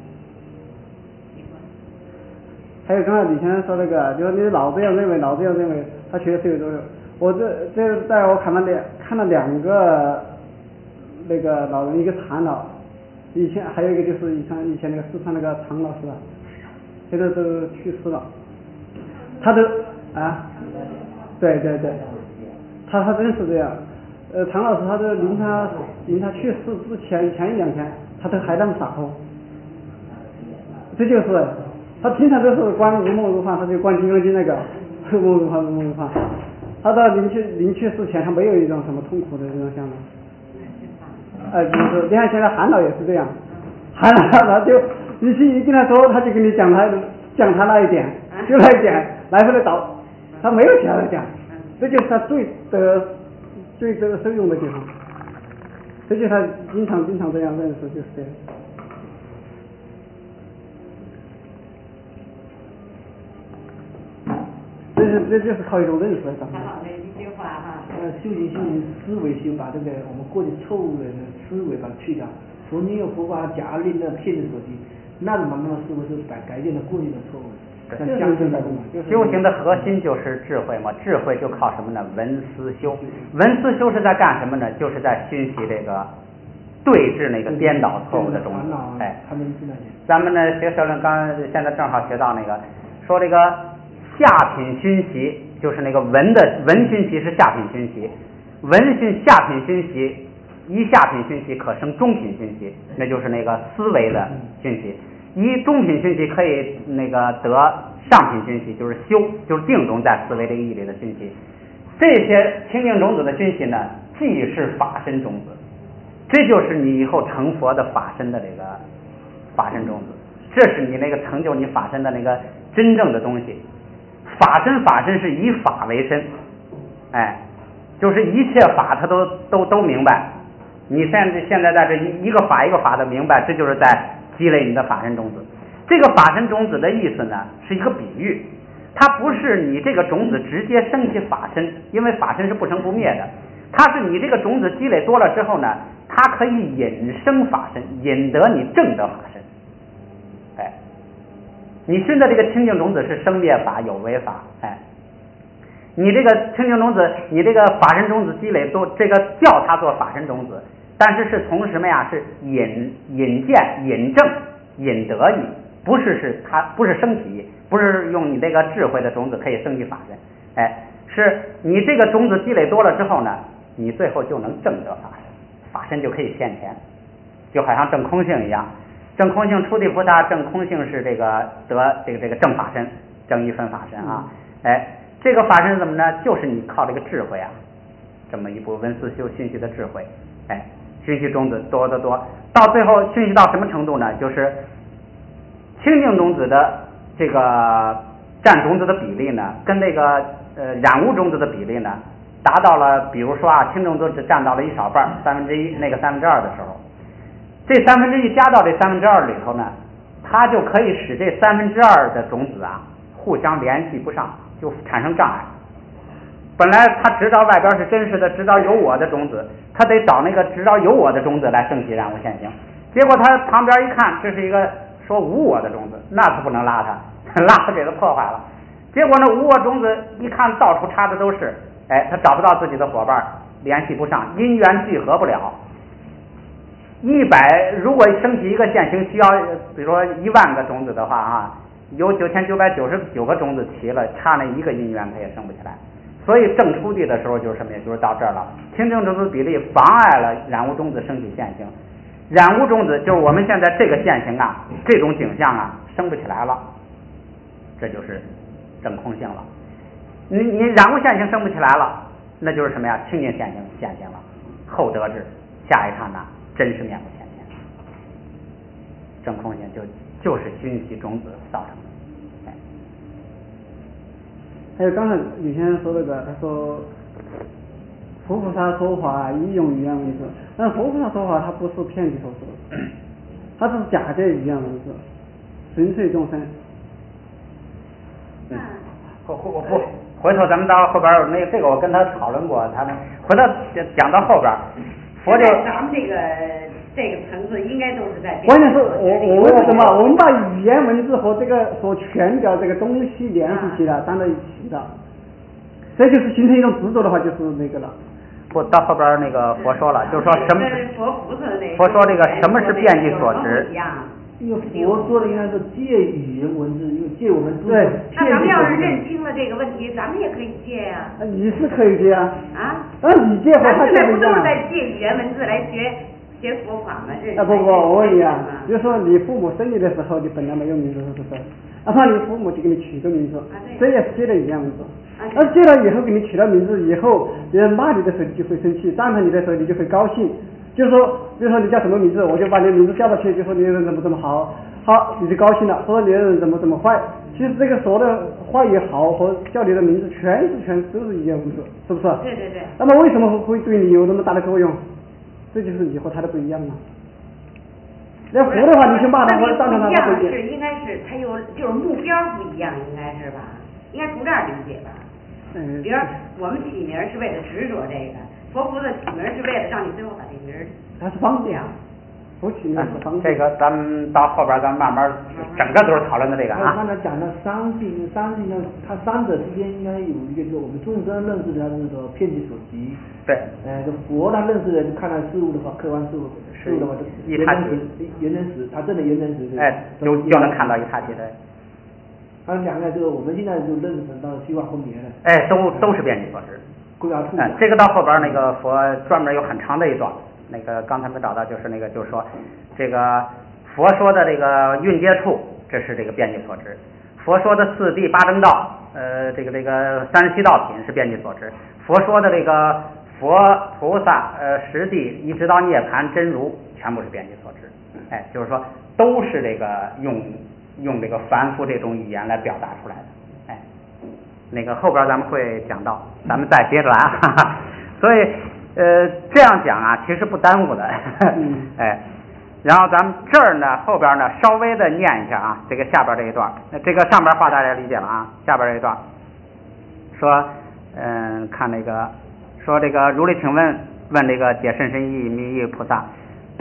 还有刚才李先生说那个，就是你老这样认为，他确实有作用。我这在我看了2个那个老人，一个残老，以前还有一个就是以前那个四川那个常老师啊，现在都去世了。他都对，他真是这样。常老师他都临他去世之前1-2天，他都还那么洒脱。这就是他平常都是观如梦如幻，他就观金刚经那个如梦如幻。他到临去世前，他没有一种什么痛苦的这种想法。就是你看现在韩老也是这样，韩老他就你去一跟他说，他就跟你讲他那一点，就那一点，来回的倒，他没有其他的讲，这就是他最受用的地方。这就是他经常这样认识，就是这样。这就是靠一种认识来长大。 很好的一句话哈。 修行思维修，把这个我们过去错误的思维把它去掉。佛经有佛法假立的骗人所行，那么是不是改变了过去的错误？ 修行的核心就是智慧嘛，智慧就靠什么呢？闻思修。闻思修是在干什么呢？就是在熏习这个对治那个颠倒错误的种子。咱们呢学社论现在正好学到那个说这个下品熏习，就是那个闻熏习是下品熏习，下品熏习，一下品熏习可生中品熏习，那就是那个思维的熏习。一中品熏习可以那个得上品熏习，就是修，就是定中在思维这个义里的熏习。这些清净种子的熏习呢，既是法身种子，这就是你以后成佛的法身的这个法身种子，这是你那个成就你法身的那个真正的东西。法身是以法为身，就是一切法他都明白。你现在在这一个法一个法的明白，这就是在积累你的法身种子。这个法身种子的意思呢，是一个比喻，它不是你这个种子直接升起法身，因为法身是不生不灭的，它是你这个种子积累多了之后呢，它可以引生法身，引得你正得法身。 你循着这个清净种子是生灭法有为法，你这个清净种子，你这个法身种子积累都这个叫它做法身种子，但是是从什么呀？是引见、引证、引得意，它不是生起，不是用你这个智慧的种子可以生起法身，是你这个种子积累多了之后呢，你最后就能证得法身，法身就可以现前，就好像证空性一样。证空性初地菩萨证空性是这个得这个正法身，正一分法身啊，这个法身怎么呢？就是你靠这个智慧啊，这么一部闻思修熏习的智慧，熏习种子多，到最后熏习到什么程度呢？就是清净种子的这个占种子的比例呢，跟那个染污种子的比例呢，达到了，比如说啊，清净种子占到了1/少半，1/3，那个2/3的时候，这1/3加到这2/3里头呢，它就可以使这2/3的种子啊互相联系不上，就产生障碍。本来他知道外边是真实的，知道有我的种子，他得找那个知道有我的种子来升起染污现行。结果他旁边一看，这是一个说无我的种子，那可不能拉他，拉他给他破坏了。结果呢，无我种子一看到处插的都是，他找不到自己的伙伴，联系不上，因缘聚合不了。如果升起一个现行需要，比如说10000个种子的话啊，有9999个种子齐了，差那一个因缘它也升不起来。所以正初地的时候就是什么，也就是到这儿了，清净种子比例妨碍了染污种子升起现行，染污种子就是我们现在这个现行啊，这种景象啊升不起来了，这就是正空性了。你染污现行升不起来了，那就是什么呀？清净现行现行了，后得智，下一刹那真实面目现前。正空性就是熏习种子造成的。 还有刚才有些人说那个，他说佛菩萨说话以用语言文字，但佛菩萨说话他不是骗你说的，他是假借语言文字，纯粹众生。 回头咱们到后边这个我跟他讨论过，他们回头讲到后边，佛就咱们这个层次应该都是在。 关键是我为什么我们把语言文字和这个所强调这个东西联系起来粘在一起的，这就是形成一种执着的话，就是那个了。 不到后边那个佛说了，就是说什么？佛说这个什么是遍计所执？ 这个佛说的应该是借语言文字，因为借我们对。 那咱们要是认清了这个问题，咱们也可以借呀。 你是可以借啊。你借和他现在不都是在借语言文字来学佛法吗？ 不，我问你啊，比如说你父母生你的时候，你本来没有名字，是不是？然后你父母就给你取个名字，这也是借的语言文字。而借了以后给你取了名字以后，别人骂你的时候你就会生气，赞叹你的时候你就会高兴。就是说，比如说你叫什么名字，我就把你的名字叫过去，就说你的人怎么好，你就高兴了。说你的人怎么坏，其实这个说的坏也好和叫你的名字全都是语言文字，是不是？ 对。 那么为什么会对你有那么大的作用？这就是你和他的不一样嘛。要佛的话，你去骂他或者赞叹他，他不一样是应该是他就是目标不一样，应该是吧？应该从这儿理解吧？比如我们起名是为了执着这个，佛菩萨起名是为了让你最后把这名它是方便。佛起名是方便。 这个咱们到后边咱慢慢整个都是讨论的这个啊。 刚才讲的三性，它三者之间应该有一个，就是我们众生认识的那个遍计所及。 对。 佛他认识的看待事物的话，客观事物的话，原真实，他真的原真实。 就能看到一他起的。 他两个就是我们现在就认识到虚妄分别的。 都是遍计所知。 这个到后边那个佛专门有很长的一段，那个刚才没找到，就是那个就是说这个佛说的这个蕴接处，这是这个遍计所知。佛说的四谛八正道，这个37道品是遍计所知。佛说的这个佛菩萨实地一直到涅槃真如，全部是遍计所知。就是说都是这个用这个凡夫这种语言来表达出来的。那个后边咱们会讲到，咱们再接着来啊。所以这样讲啊，其实不耽误的。然后咱们这儿呢，后边呢稍微的念一下啊，这个下边这一段，这个上边话大家理解了啊，下边这一段说，看那个说这个如来请问这个解甚深义弥依菩萨，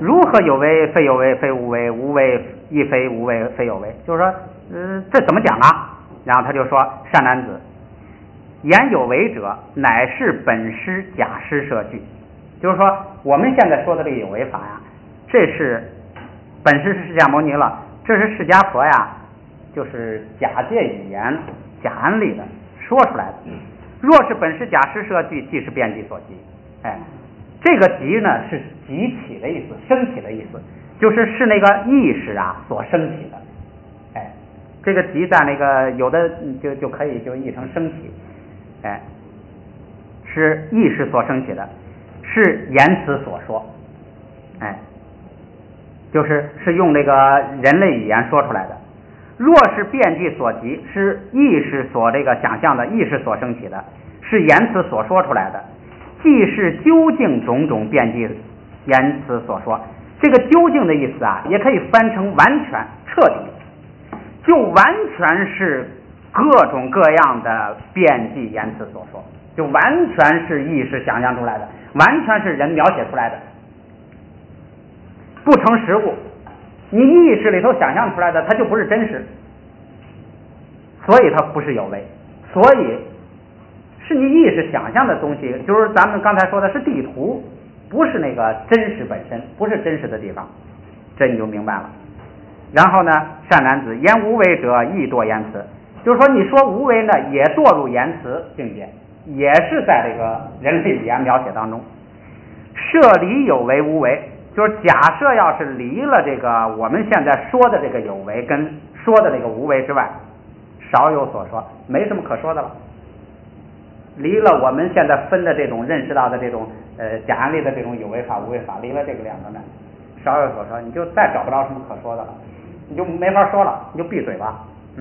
如何有为非有为非无为，无为亦非无为非有为？就是说，这怎么讲啊？然后他就说：善男子，言有为者，乃是本师假师设具。就是说，我们现在说的这个有为法呀，这是本师是释迦牟尼了，这是释迦佛呀，就是假借语言、假安利的说出来的。若是本师假师设具，即是遍计所即。哎，这个即呢是即起的意思，升起的意思，是那个意识啊所升起的。哎，这个即在那个有的就可以就译成升起。哎，是意识所升起的，是言辞所说。哎，是用那个人类语言说出来的。若是遍计所即，是意识所这个想象的，意识所升起的，是言辞所说出来的，即是究竟种种遍计言辞所说。这个究竟的意思啊，也可以翻成完全彻底，就完全是各种各样的遍计言辞所说，就完全是意识想象出来的，完全是人描写出来的，不成实物。你意识里头想象出来的，它就不是真实，所以它不是有为，所以是你意识想象的东西，就是咱们刚才说的是地图，不是那个真实本身，不是真实的地方，这你就明白了。然后呢，善男子，言无为者亦堕言辞，就是说你说无为呢，也堕入言辞境界，也是在这个人类语言描写当中。设离有为无为，就是假设要是离了这个我们现在说的这个有为跟说的这个无为之外，少有所说，没什么可说的了。离了我们现在分的这种认识到的这种假安利的这种有为法无为法，离了这个两个呢，少有所说，你就再找不着什么可说的了，你就没法说了，你就闭嘴吧。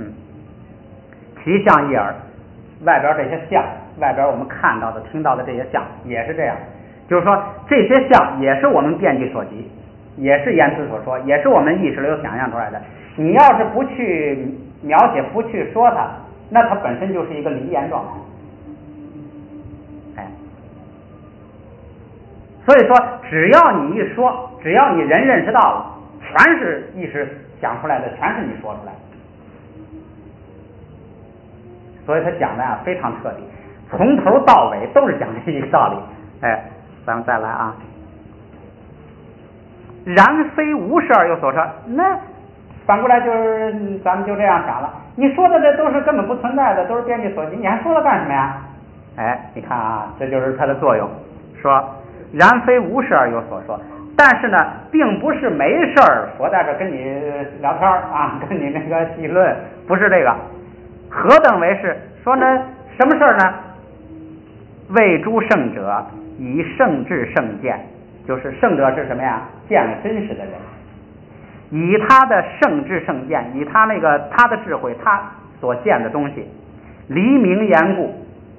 其相一耳，外边这些相，外边我们看到的听到的这些相也是这样，就是说这些相也是我们遍计所及，也是言辞所说，也是我们意识里有想象出来的。你要是不去描写，不去说它，那它本身就是一个离言状态。所以说只要你一说，只要你人认识到了，全是意识想出来的，全是你说出来的。所以他讲的非常彻底，从头到尾都是讲这一个道理。咱们再来啊。然非无事而有所说，那反过来就是咱们就这样想了，你说的这都是根本不存在的，都是遍计所及，你还说它干什么呀？你看啊，这就是它的作用。说然非无事而有所说，但是呢，并不是没事儿佛在这跟你聊天啊，跟你那个议论，不是这个。何等为是？说呢，什么事儿呢？为诸圣者以圣智圣见，就是圣者是什么呀？见了真实的人，以他的圣智圣见，以他的智慧，他所见的东西，离明言故。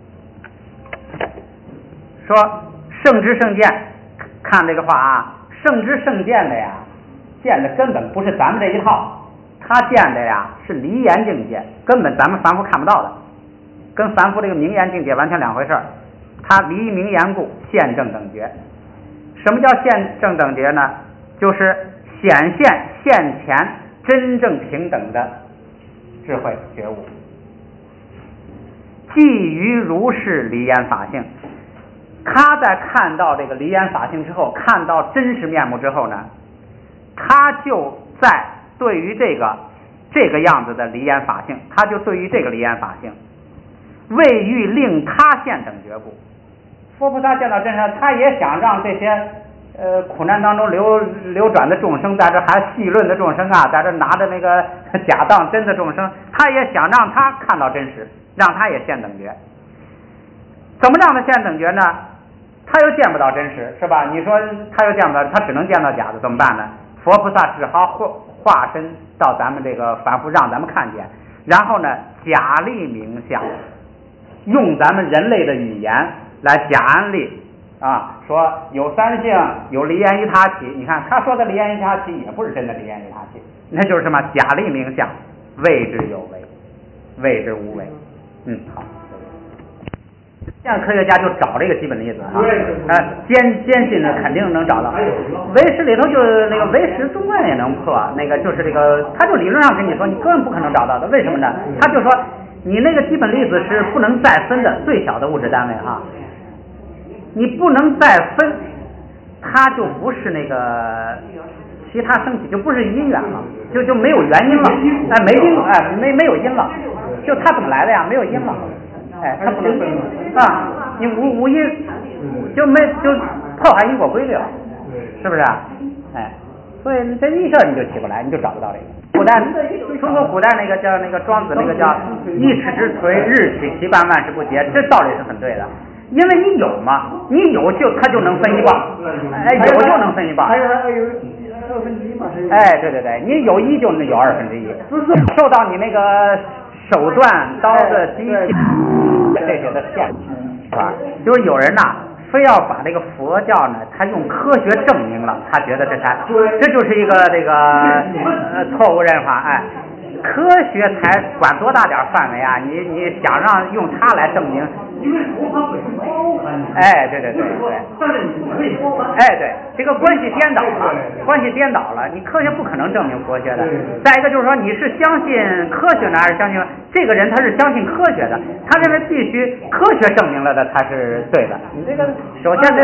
说圣智圣见，看这个话啊，圣智圣见的呀，见的根本不是咱们这一套，他见的呀是离言境界，根本咱们凡夫看不到的，跟凡夫这个明言境界完全两回事儿。他离明言故，现正等觉。什么叫现正等觉呢？就是显现现前真正平等的智慧觉悟。基于如是离言法性，他在看到这个离言法性之后，看到真实面目之后呢，他就在对于这个样子的离言法性，他就对于这个离言法性，为欲令他现等觉故。佛菩萨见到真实，他也想让这些苦难当中流转的众生，在这还戏论的众生啊，在这拿着那个假当真的众生，他也想让他看到真实，让他也现等觉。怎么让他现等觉呢？他又见不到真实，是吧？你说他又见不到，他只能见到假的，怎么办呢？佛菩萨只好化身到咱们这个凡夫，让咱们看见，然后呢，假立名相，用咱们人类的语言来假安利啊，说有三性，有离言于他起。你看他说的离言于他起，也不是真的离言于他起，那就是什么？假立名相，谓之有为，谓之无为。好。 现在科学家就找这个基本粒子坚信的肯定能找到。唯识里头就那个唯识总观也能破，那个就是这个，他就理论上跟你说你根本不可能找到的，为什么呢？他就说你那个基本粒子是不能再分的最小的物质单位你不能再分，它就不是那个其他升起，就不是因缘了，就没有原因了，没因没有因了，就它怎么来的呀？没有因了。它不能分你无因就破坏因果规律了，是不是？所以这一下你就起不来，你就找不到这个。古代中国古代那个叫那个庄子那个叫一尺之锤，日取其半，万事不竭，这道理是很对的。因为你有嘛，你有它就能分一半，有就能分一半。 还有1/2嘛。 对，你有一就能有1/2，受到你那个手段刀的机器这些的限制，是吧？就是有人非要把这个佛教呢，他用科学证明了，他觉得这就是一个这个错误认法。科学才管多大点范围啊？你想让用它来证明？ 因为佛法本身包含你。 对。 但是你可以包含。 对，这个关系颠倒了，你科学不可能证明佛学的。再一个就是说，你是相信科学呢，还是相信这个人他是相信科学的？他认为必须科学证明了的他是对的。你这个首先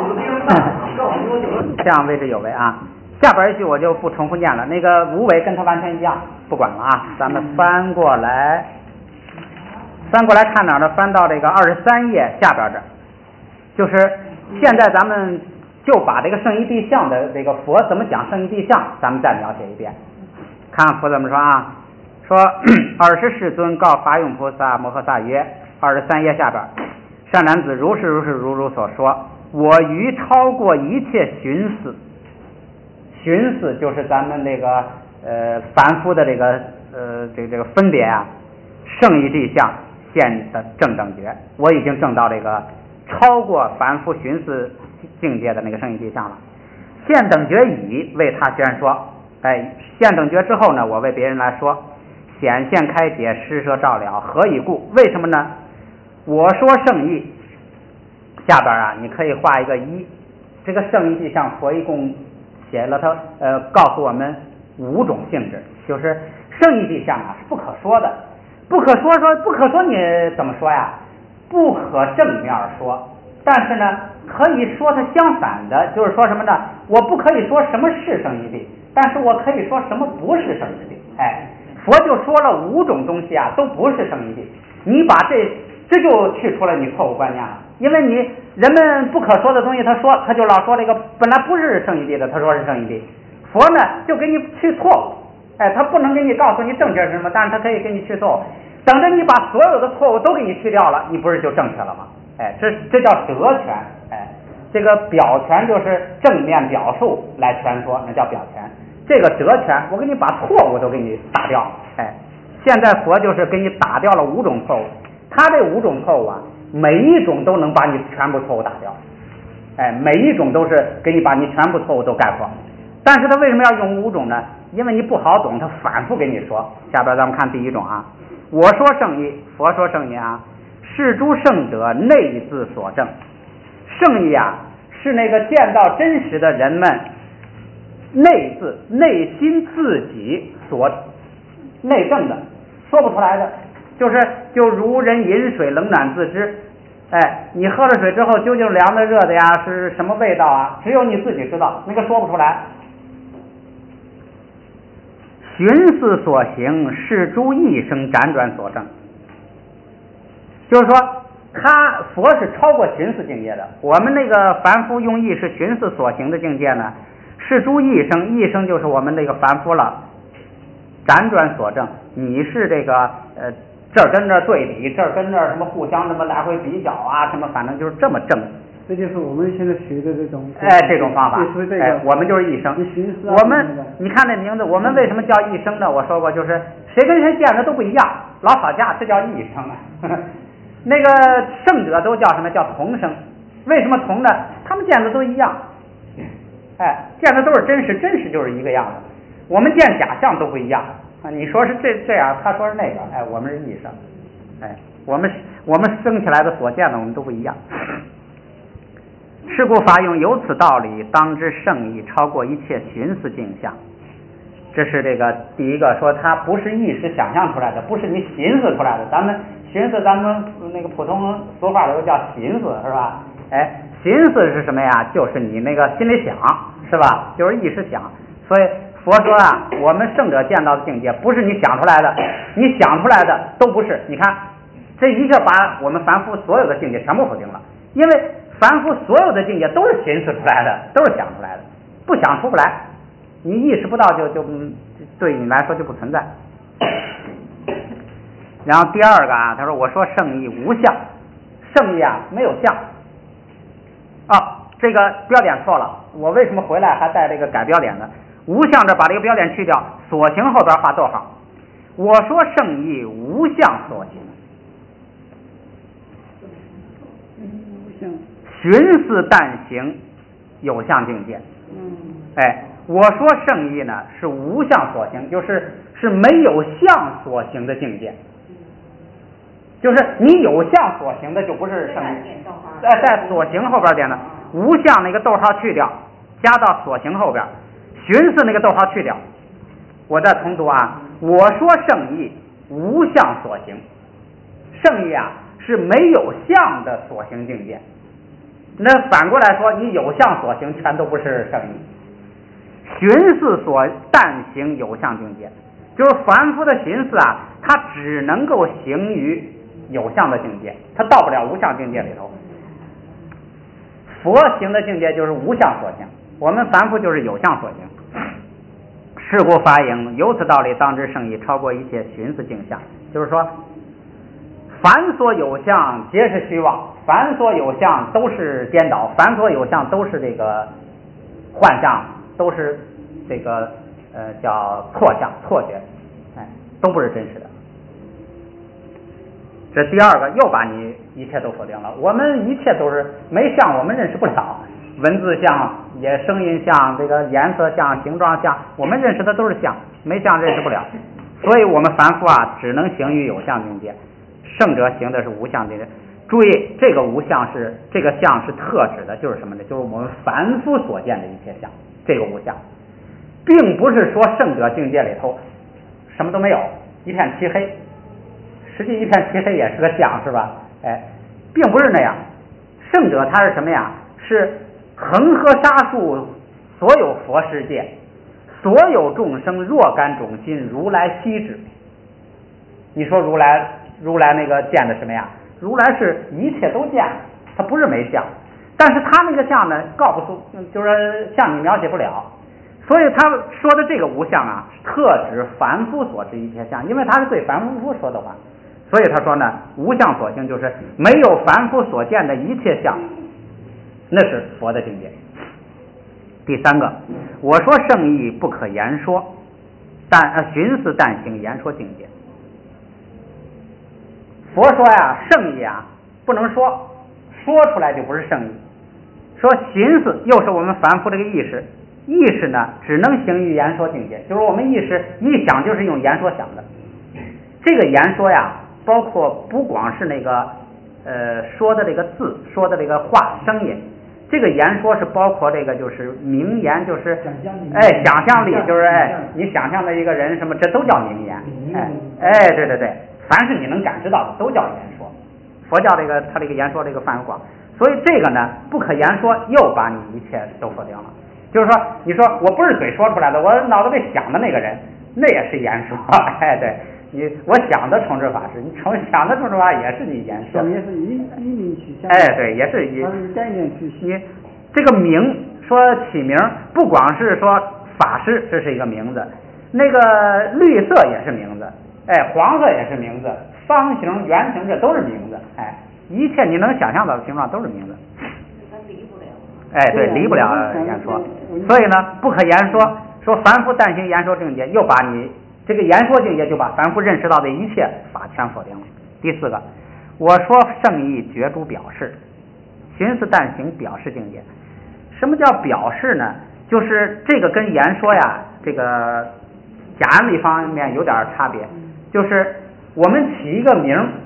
这样谓之有为啊。下边一句我就不重复念了，那个无为跟他完全一样，不管了啊。咱们翻过来看哪呢？翻到这个23页下边这，就是现在咱们就把这个圣义谛相的这个佛怎么讲圣义谛相，咱们再描写一遍。看佛怎么说啊？说20世尊告法涌菩萨摩诃萨曰，23页下边，善男子，如是如所说，我于超过一切寻思。寻思就是咱们这个凡夫的这个这个分别啊，圣义谛相现的正觉，我已经证到这个超过凡夫寻思境界的那个圣义谛相了。现等觉已为他宣说，现等觉之后呢，我为别人来说，显现开解，施设照了，何以故？为什么呢？我说圣义，下边你可以画一个一，这个圣义谛相佛一共写了他告诉我们5种性质，就是圣义谛相是不可说的，不可说你怎么说呀？不可正面说，但是呢可以说它相反的，就是说什么呢？我不可以说什么是圣义谛，但是我可以说什么不是圣义谛。佛就说了5种东西都不是圣义谛，你把这就去除了你错误观念了。因为人们不可说的东西，他就老说这个本来不是圣义谛的，他说是圣义谛。佛呢就给你去错误，他不能给你告诉你正确是什么，但是他可以给你去错误。等着你把所有的错误都给你去掉了，你不是就正确了吗？这叫德权。这个表权就是正面表述来权说，那叫表权。这个德权，我给你把错误都给你打掉。现在佛就是给你打掉了5种错误，他这5种错误每一种都能把你全部错误打掉，每一种都是给你把你全部错误都概括。但是他为什么要用5种呢？因为你不好懂，他反复给你说。下边咱们看第1种我说圣义，佛说圣义是诸圣者内自所证。圣义是那个见到真实的人们内心自己所内证的，说不出来的，就如人饮水冷暖自知。你喝了水之后究竟凉的热的是什么味道只有你自己知道，那个说不出来。寻思所行是诸一生辗转所证，就是说佛是超过寻思境界的，我们那个凡夫用意是寻思所行的境界呢，是诸一生就是我们这个凡夫了，辗转所证。你是这个这儿跟这儿对比，这儿跟这儿什么互相什么来回比较什么反正就是这么正。 这就是我们现在学的这种这种方法。我们就是一生。我们你看这名字，我们为什么叫一生呢？我说过，就是谁跟谁见的都不一样，老吵架，这叫一生那个圣者都叫什么？叫同生。为什么同呢？他们见的都一样，见的都是真实，真实就是一个样子。我们见假象都不一样你说是这样，他说是那个，我们是一生。 我们生起来的所见的我们都不一样。是故法用有此道理，当知圣意超过一切寻思境象。这是这个第一个，说它不是意识想象出来的，不是你寻思出来的。咱们寻思，咱们那个普通说话里头叫寻思，是吧？寻思是什么呀？就是你那个心里想，是吧？就是意识想。所以佛说啊，我们圣者见到的境界不是你想出来的，你想出来的都不是。你看，这一下把我们凡夫所有的境界全部否定了，因为凡夫所有的境界都是寻思出来的，都是想出来的，不想出不来。你意识不到就对你来说就不存在。然后第二个啊，他说我说圣意无相，圣意啊没有相。这个标点错了，我为什么回来还带这个改标点呢？无相这把这个标点去掉，所行后边画逗号。我说圣意无相所行，寻思但行有相境界。我说圣意呢是无相所行，是没有相所行的境界，就是你有相所行的就不是圣意。在所行后边点呢，无相那个逗号去掉，加到所行后边，寻思那个逗号去掉。我再重读啊，我说圣意无相所行，圣意啊是没有相的所行境界。那反过来说，你有相所行全都不是圣意。寻思所但行有相境界，就是凡夫的寻思啊，他只能够行于有相的境界，他到不了无相境界里头。佛行的境界就是无相所行，我们凡夫就是有相所行。是故法应由此道理，当知圣意超过一切寻思境象。就是说，凡所有相皆是虚妄，凡所有相都是颠倒，凡所有相都是这个幻象，都是这个叫错相、错觉，都不是真实的。这第二个又把你一切都否定了。我们一切都是没相，我们认识不了。文字相、也声音相、这个颜色相、形状相，我们认识的都是相，没相认识不了。所以我们凡夫啊，只能行于有相境界，圣者行的是无相境界。注意，这个无相是这个相是特指的，就是什么呢？就是我们凡夫所见的一切相，这个无相，并不是说圣者境界里头什么都没有，一片漆黑。实际一片漆黑也是个相，是吧？并不是那样。圣者他是什么呀？是恒河沙数所有佛世界，所有众生若干种心，如来悉知。你说如来那个见的什么呀？如来是一切都见，他不是没相，但是他那个相呢，告不出，就是向你描写不了。所以他说的这个无相啊，特指凡夫所知一切相，因为他是对凡夫说的话。所以他说呢，无相所行就是没有凡夫所见的一切相，那是佛的境界。第三个，我说圣意不可言说，寻思但行言说境界。佛说呀，圣意啊不能说出来就不是圣意。说寻思又是我们凡夫这个意识呢，只能行于言说境界，就是我们意识一想就是用言说想的。这个言说呀，包括不光是那个说的这个字，说的这个话声音，这个言说是包括这个就是名言，就是想象力，就是你想象的一个人什么，这都叫名言。对，凡是你能感知到的都叫言说。佛教这个他这个言说这个范围广，所以这个呢不可言说，又把你一切都否定了。就是说，你说我不是嘴说出来的，我脑子里想的那个人，那也是言说。对。我想的重制法是，你想的重制法也是你言说， 也是以名取相。 对，也是以概念取相。 你这个名说起名，不光是说法师，这是一个名字，那个绿色也是名字，黄色也是名字，方形、圆形这都是名字，一切你能想象到的形状都是名字。对，离不了言说。所以呢，不可言说，说凡夫但行言说境界，又把你这个言说境界就把凡夫认识到的一切法全否定了。第四个，我说圣意觉诸表示，寻思但行表示境界。什么叫表示呢？就是这个跟言说呀，这个假案例方面有点差别。就是我们起一个名，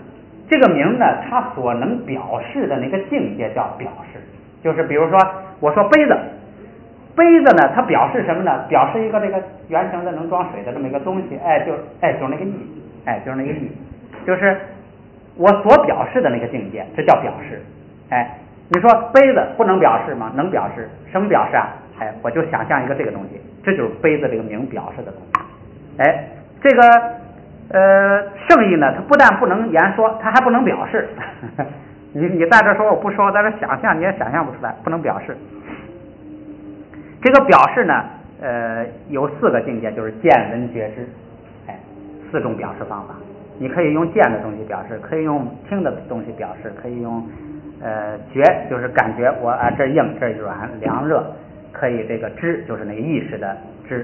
这个名呢，它所能表示的那个境界叫表示，就是比如说我说杯子，杯子呢，它表示什么呢？表示一个这个圆形的能装水的这么一个东西，就是那个意，就是那个意，就是我所表示的那个境界，这叫表示。你说杯子不能表示吗？能表示，什么表示啊？我就想象一个这个东西，这就是杯子这个名表示的东西。这个圣意呢，它不但不能言说，它还不能表示。你在这说我不说，在这想象你也想象不出来，不能表示。这个表示呢，有4个境界，就是见闻觉知，4种表示方法。你可以用见的东西表示，可以用听的东西表示，可以用觉，就是感觉我这硬这软凉热，可以这个知，就是那个意识的知。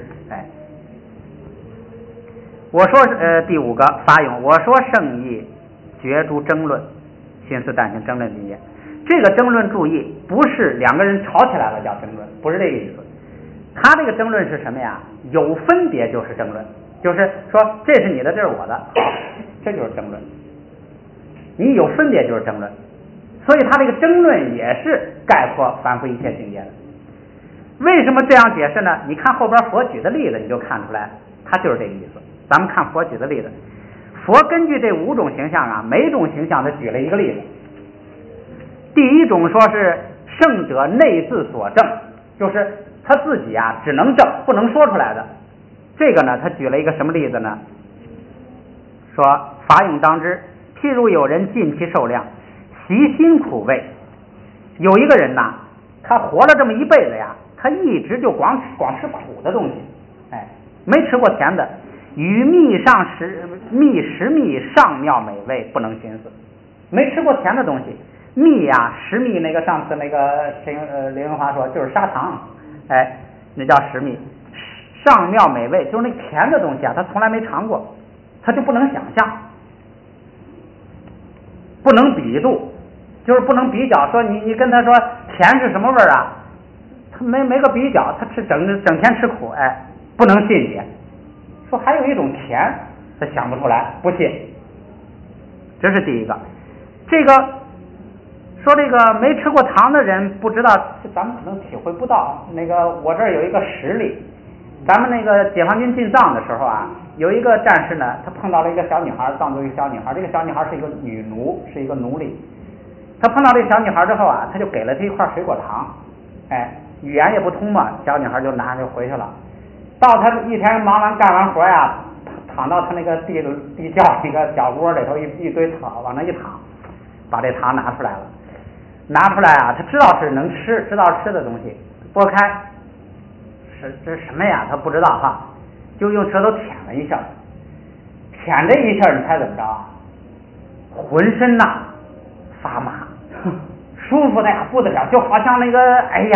我说第5个法用，我说圣意觉诸争论，心思但行争论境界。这个争论注意，不是2个人吵起来了叫争论，不是这个意思。他这个争论是什么呀？有分别就是争论，就是说这是你的，这是我的，好，这就是争论。你有分别就是争论，所以他这个争论也是概括凡夫一切境界的。为什么这样解释呢？你看后边佛举的例子，你就看出来，他就是这个意思。咱们看佛举的例子，佛根据这5种形象啊，每种形象他举了一个例子。第1种说是圣者内自所证，就是他自己啊只能证不能说出来的。这个呢，他举了一个什么例子呢？说法用当知，譬如有人尽其寿量，习辛苦味。有一个人呐，他活了这么一辈子呀，他一直就光吃苦的东西，没吃过甜的。与蜜食蜜上妙美味，不能寻思。没吃过甜的东西，蜜呀，食蜜那个上次那个林文华说就是砂糖，那叫食蜜。上妙美味就是那甜的东西啊，他从来没尝过，他就不能想象，不能比度，就是不能比较。说你跟他说甜是什么味儿啊，他没个比较，他整天吃苦，不能信解。说还有一种甜，他想不出来，不信。这是第1个。这个说这个没吃过糖的人不知道，咱们可能体会不到。那个我这儿有一个实例，咱们那个解放军进藏的时候啊，有一个战士呢，他碰到了一个小女孩，藏族一个小女孩，这个小女孩是一个女奴，是一个奴隶。他碰到这个小女孩之后啊，他就给了她一块水果糖，语言也不通嘛，小女孩就拿着回去了。到他一天忙完干完活呀，躺到他那个地窖那个小窝里头，一堆草往那一躺，把这糖拿出来了。拿出来啊，他知道是能吃，知道吃的东西，剥开，这是什么呀？他不知道哈，就用舌头舔了一下，舔这一下，你猜怎么着啊？浑身呐发麻，舒服的呀不得了，就好像那个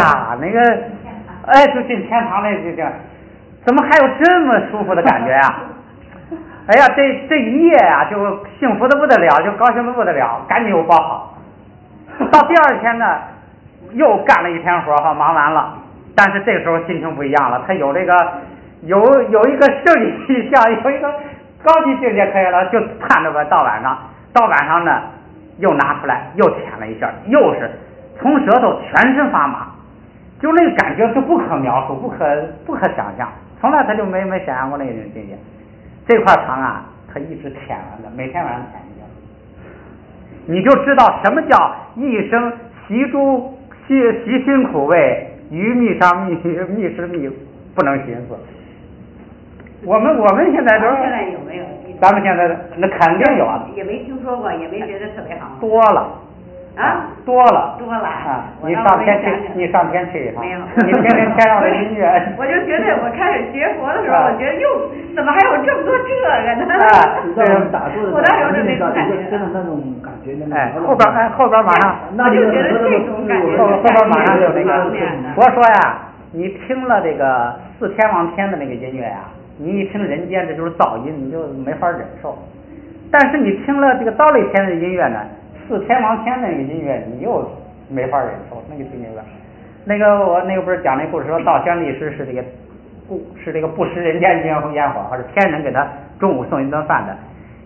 就进天堂那怎么还有这么舒服的感觉呀？这一夜呀，就幸福的不得了，就高兴的不得了，赶紧又包好。到第2天呢，又干了一天活哈，忙完了，但是这个时候心情不一样了，他有这个有一个圣意象，有一个高级境界可以了，就盼着吧。到晚上呢，又拿出来又舔了一下，又是从舌头全身发麻，就那个感觉是不可描述，不可想象，从来他就没想象过那种境界。这块糖啊，他一直舔完的，每天晚上舔一下，你就知道什么叫一生习辛苦味，于蜜上蜜食蜜，不能寻思。我们现在都现在有没有？ 咱们现在那肯定有啊， 也没听说过，也没觉得特别好。 多了啊， 多了啊！你上天去一趟， 没有， 你听听天上的音乐。 我就觉得我开始学佛的时候，我觉得怎么还有这么多这个呢？我当时有那种感觉， 真的那种感觉， 后边马上， 我就觉得这种感觉， 后边马上就那个。佛说呀，你听了这个4天王天的那个音乐呀，你一听人间这就是噪音，你就没法忍受。但是你听了这个刀类天的音乐呢，4天王天那个音乐你又没法忍受，那个境界了。我不是讲那故事说道宣律师是这个不食人间烟火，或者天人给他中午送一顿饭的。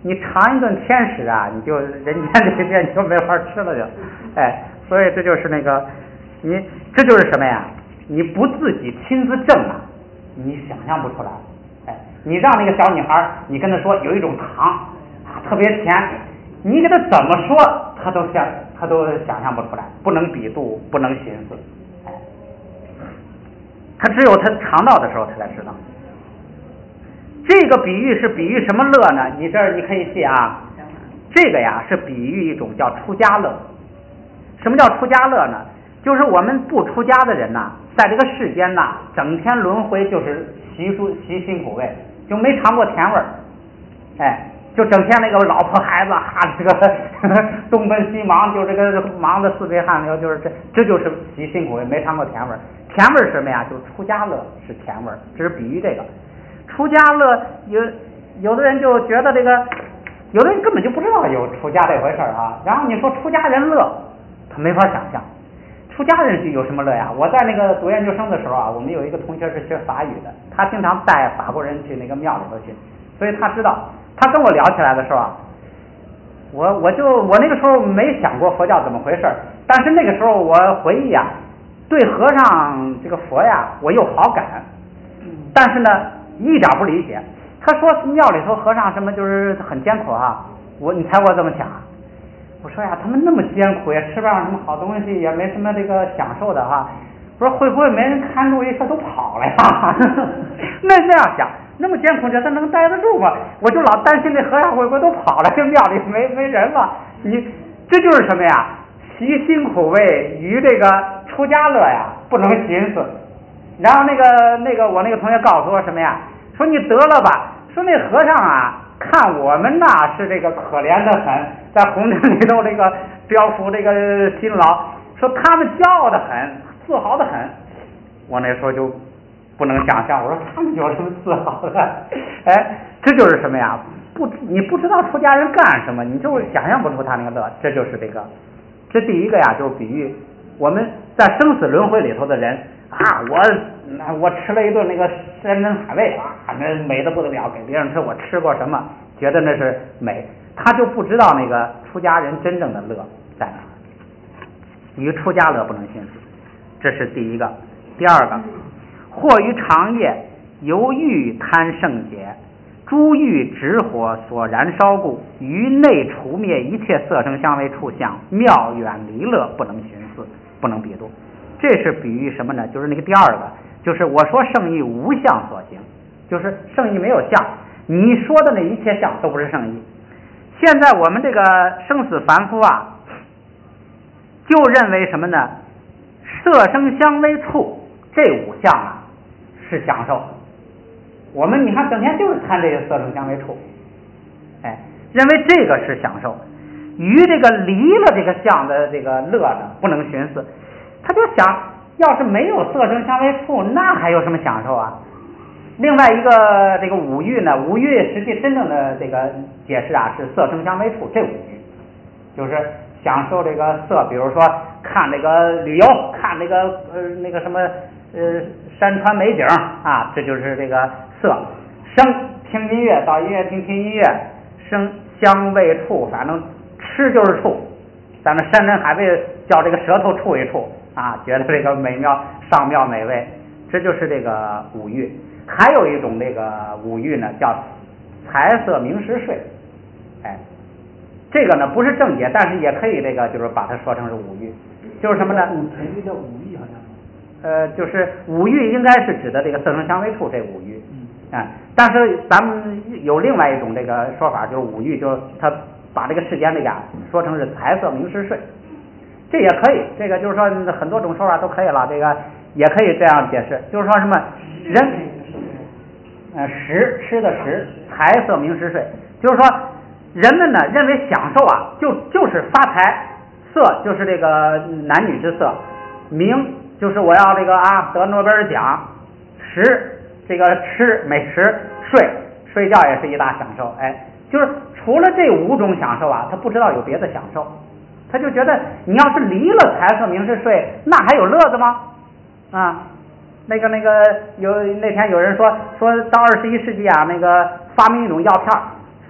你尝一顿天使啊，你就人间这边你就没法吃了就，哎，所以这就是那个这就是什么呀？你不自己亲自挣啊，你想象不出来。哎，你让那个小女孩，你跟她说有一种糖啊特别甜，你给她怎么说，她都想象不出来，不能比度，不能寻思。哎，她只有她尝到的时候，她才知道。这个比喻是比喻什么乐呢？你这儿你可以记啊，这个呀是比喻一种叫出家乐。什么叫出家乐呢？就是我们不出家的人呐，在这个世间呐，整天轮回就是习辛苦味，就没尝过甜味儿。哎，就整天那个老婆孩子哈，这个东奔西忙，就这个忙的四背汗流，就是这就是习辛苦味，没尝过甜味儿。甜味儿是什么呀？就是出家乐是甜味儿，这是比喻这个。出家乐有的人就觉得这个，有的人根本就不知道有出家这回事啊。然后你说出家人乐，他没法想象。出家人有什么乐呀？我在那个读研究生的时候啊，我们有一个同学是学法语的，他经常带法国人去那个庙里头去，所以他知道。他跟我聊起来的时候啊，我那个时候没想过佛教怎么回事，但是那个时候我回忆啊，对和尚这个佛呀，我有好感，但是呢一点不理解。他说庙里头和尚什么就是很艰苦啊，你猜我怎么想？我说呀，他们那么艰苦，也吃不上什么好东西，也没什么这个享受的哈。我说会不会没人看路，一下都跑了呀？那样想，那么艰苦，这他能待得住吗？我就老担心这和尚会不会都跑了，这庙里没人了。这就是什么呀？习辛苦味与这个出家乐呀，不能寻思。然后那个我那个同学告诉我什么呀？说你得了吧，说那和尚啊。看我们呐是这个可怜的很，在红尘里头这个膘服这个辛劳，说他们骄傲的很，自豪的很。我那时候就不能想象，我说他们有什么自豪的？哎，这就是什么呀？你不知道出家人干什么，你就想象不出他那个乐。这就是这第一个呀，就是比喻我们在生死轮回里头的人啊，我吃了一顿那个山珍海味啊，那美的不得了，给别人吃，我吃过什么，觉得那是美，他就不知道那个出家人真正的乐在哪，与出家乐不能寻思，这是第一个。第二个，或于长夜由欲贪圣洁，诸欲直火所燃烧故，于内除灭一切色声香味触相，妙远离乐，不能寻思，不能比度。这是比喻什么呢？就是那个第二个，就是我说圣意无相所行，就是圣意没有相，你说的那一切相都不是圣意。现在我们这个生死凡夫啊，就认为什么呢？色声香味触这五项啊是享受。我们你看整天就是看这个色声香味触，哎，认为这个是享受，于这个离了这个相的这个乐呢不能寻思。他就想，要是没有色声香味触，那还有什么享受啊？另外一个这个五欲呢，五欲实际真正的这个解释啊是色声香味触这五欲，就是享受这个色，比如说看这个旅游，看这个那个什么山川美景啊，这就是这个色。声，听音乐，到音乐厅听音乐，声香味触，反正吃就是触，咱们山珍海味叫这个舌头触一触啊，觉得这个美妙上妙美味，这就是这个五欲。还有一种这个五欲呢，叫财色名食睡，哎，这个呢不是正解，但是也可以这个就是把它说成是五欲，就是什么呢？ 这个叫五欲好像。 就是五欲应该是指的这个色声香味触这五欲，但是咱们有另外一种这个说法，就是五欲，就是他把这个世间这个说成是财色名食睡，这也可以，这个就是说很多种说法都可以了，这个也可以这样解释，就是说什么人。食，吃的食，财色名食睡，就是说人们呢认为享受啊就是发财，色就是这个男女之色，名就是我要这个得诺贝尔奖，食这个吃美食，睡觉也是一大享受，哎，就是除了这五种享受啊，他不知道有别的享受，他就觉得你要是离了财色名食睡，那还有乐子吗？啊。那个那天有人说到21世纪啊，那个发明一种药片，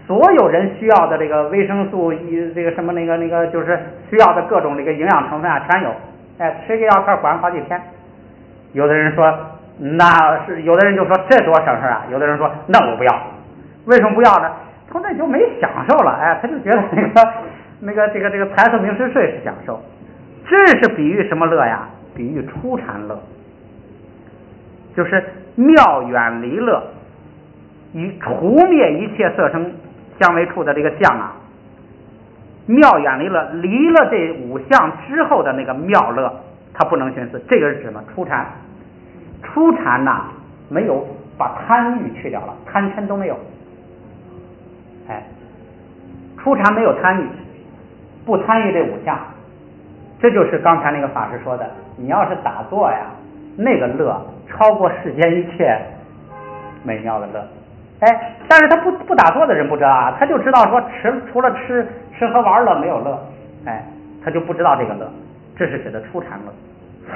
所有人需要的这个维生素，这个什么那个就是需要的各种这个营养成分啊，全有。哎，吃个药片管好几天。有的人说那是，有的人就说这多省事啊，有的人说那我不要。为什么不要呢？他那就没享受了，哎，他就觉得这个财色名食睡是享受。这是比喻什么乐呀？比喻初禅乐，就是妙远离乐，以除灭一切色声相为处的这个相啊，妙远离乐，离了这五相之后的那个妙乐，它不能寻思。这个是指什么？初禅。初禅呐，没有把贪欲去掉了，贪嗔都没有。哎，初禅没有贪欲，不贪欲这五相。这就是刚才那个法师说的，你要是打坐呀，那个乐超过世间一切美妙的乐。哎，但是他不打坐的人不知道啊，他就知道说除了吃喝玩乐没有乐，哎，他就不知道这个乐，这是指的初禅乐。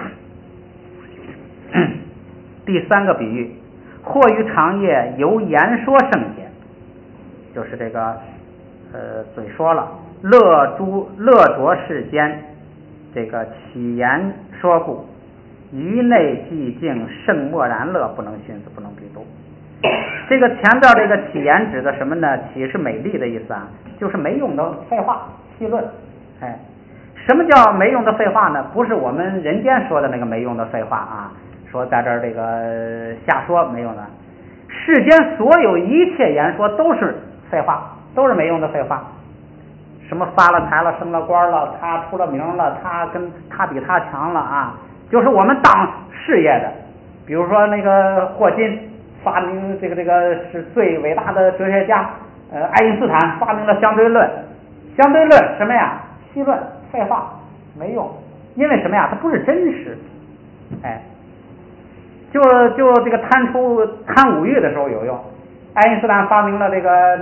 第三个比喻，或于长夜由言说圣解，就是这个嘴说了，乐着世间，这个起言说故，于内寂静圣默然乐，不能寻思，不能比度。这个前边这个起言指的什么呢？起是美丽的意思啊，就是没用的废话戏论。哎，什么叫没用的废话呢？不是我们人间说的那个没用的废话啊，说在这儿这个瞎说没用的。世间所有一切言说都是废话，都是没用的废话。什么发了财了，升了官了，他出了名了，他比他强了啊，就是我们当事业的，比如说那个霍金发明这个是最伟大的哲学家，爱因斯坦发明了相对论。相对论什么呀？戏论废话，没用。因为什么呀？它不是真实。哎，就这个贪五欲的时候有用。爱因斯坦发明了这个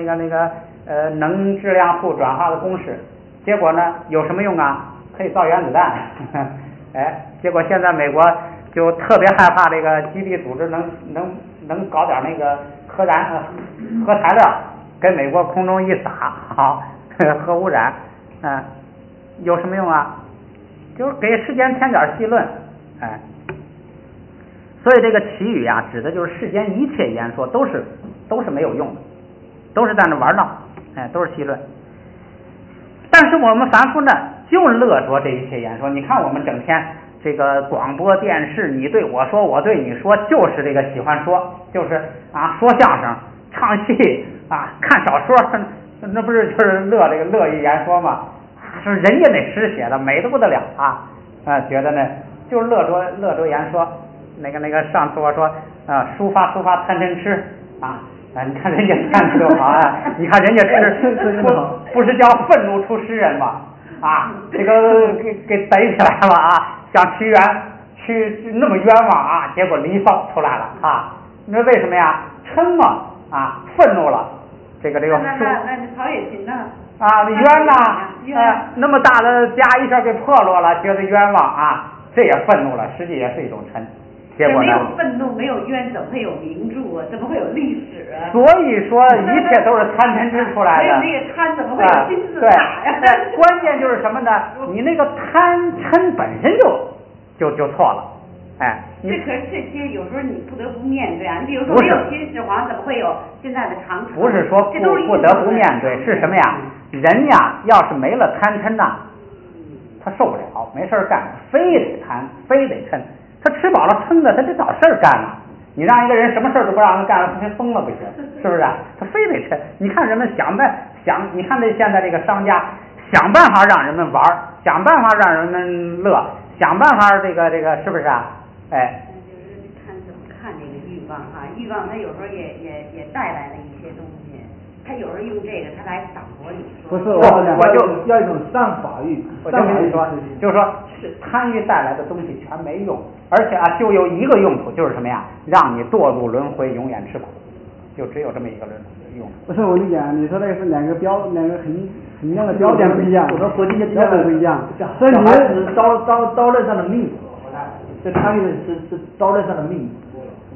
能质量互转化的公式，结果呢有什么用啊？可以造原子弹。哎，结果现在美国就特别害怕这个基地组织能搞点那个核材料，跟美国空中一撒，好核污染，有什么用啊？就是给世间添点戏论，哎。所以这个祈语啊，指的就是世间一切言说都是没有用的，都是在那玩闹，哎，都是戏论。但是我们凡夫呢，就乐着这一切言说。你看我们整天这个广播电视，你对我说，我对你说，就是这个喜欢说，就是啊说相声、唱戏啊、看小说，那不是就是乐这个乐意言说吗？说人家那诗写的美得不得了啊，觉得呢就乐着言说。那个上次我说抒发贪嗔痴啊，你看人家看的多好啊！你看人家吃不是叫愤怒出诗人吗？啊，这个给逮起来了啊，想去那么冤枉啊，结果离放出来了啊！你说为什么呀？嗔嘛啊，愤怒了，这个那曹雪芹呢？ 啊，冤呐！那么大的家一下给破落了，觉得冤枉啊，这也愤怒了，实际也是一种嗔。结果呢？ 没有愤怒，没有冤，怎么会有名著啊？怎么会有历史啊？ 所以说，一切都是贪嗔痴出来的。 没有那个贪，怎么会有金字塔呀？ 对，关键就是什么呢？你那个贪嗔本身就错了，哎。 这可是这些有时候你不得不面对啊。你比如说没有秦始皇，怎么会有现在的长城？ 不是说不得不面对，是什么呀？人呀，要是没了贪嗔呐，他受不了，没事干，非得贪，非得嗔。他吃饱了撑的，他得找事儿干了。你让一个人什么事儿都不让他干了，他疯了不行，是不是？他非得吃。你看人们你看这现在这个商家想办法让人们玩，想办法让人们乐，想办法这个是不是啊？哎。 就是看怎么看这个欲望哈，欲望它有时候也带来了一些东西。他有人用这个，他来反驳你说。 不是，我就要一种善法欲。 我就跟你说，就是说是贪欲带来的东西全没用，而且啊，就有一个用途，就是什么呀？让你堕入轮回，永远吃苦，就只有这么一个用途。 不是我理解，你说那个是两个衡量的标点不一样， 我说佛经的标准不一样。 所以你是刀刃上的命，这贪欲是刀刃上的命。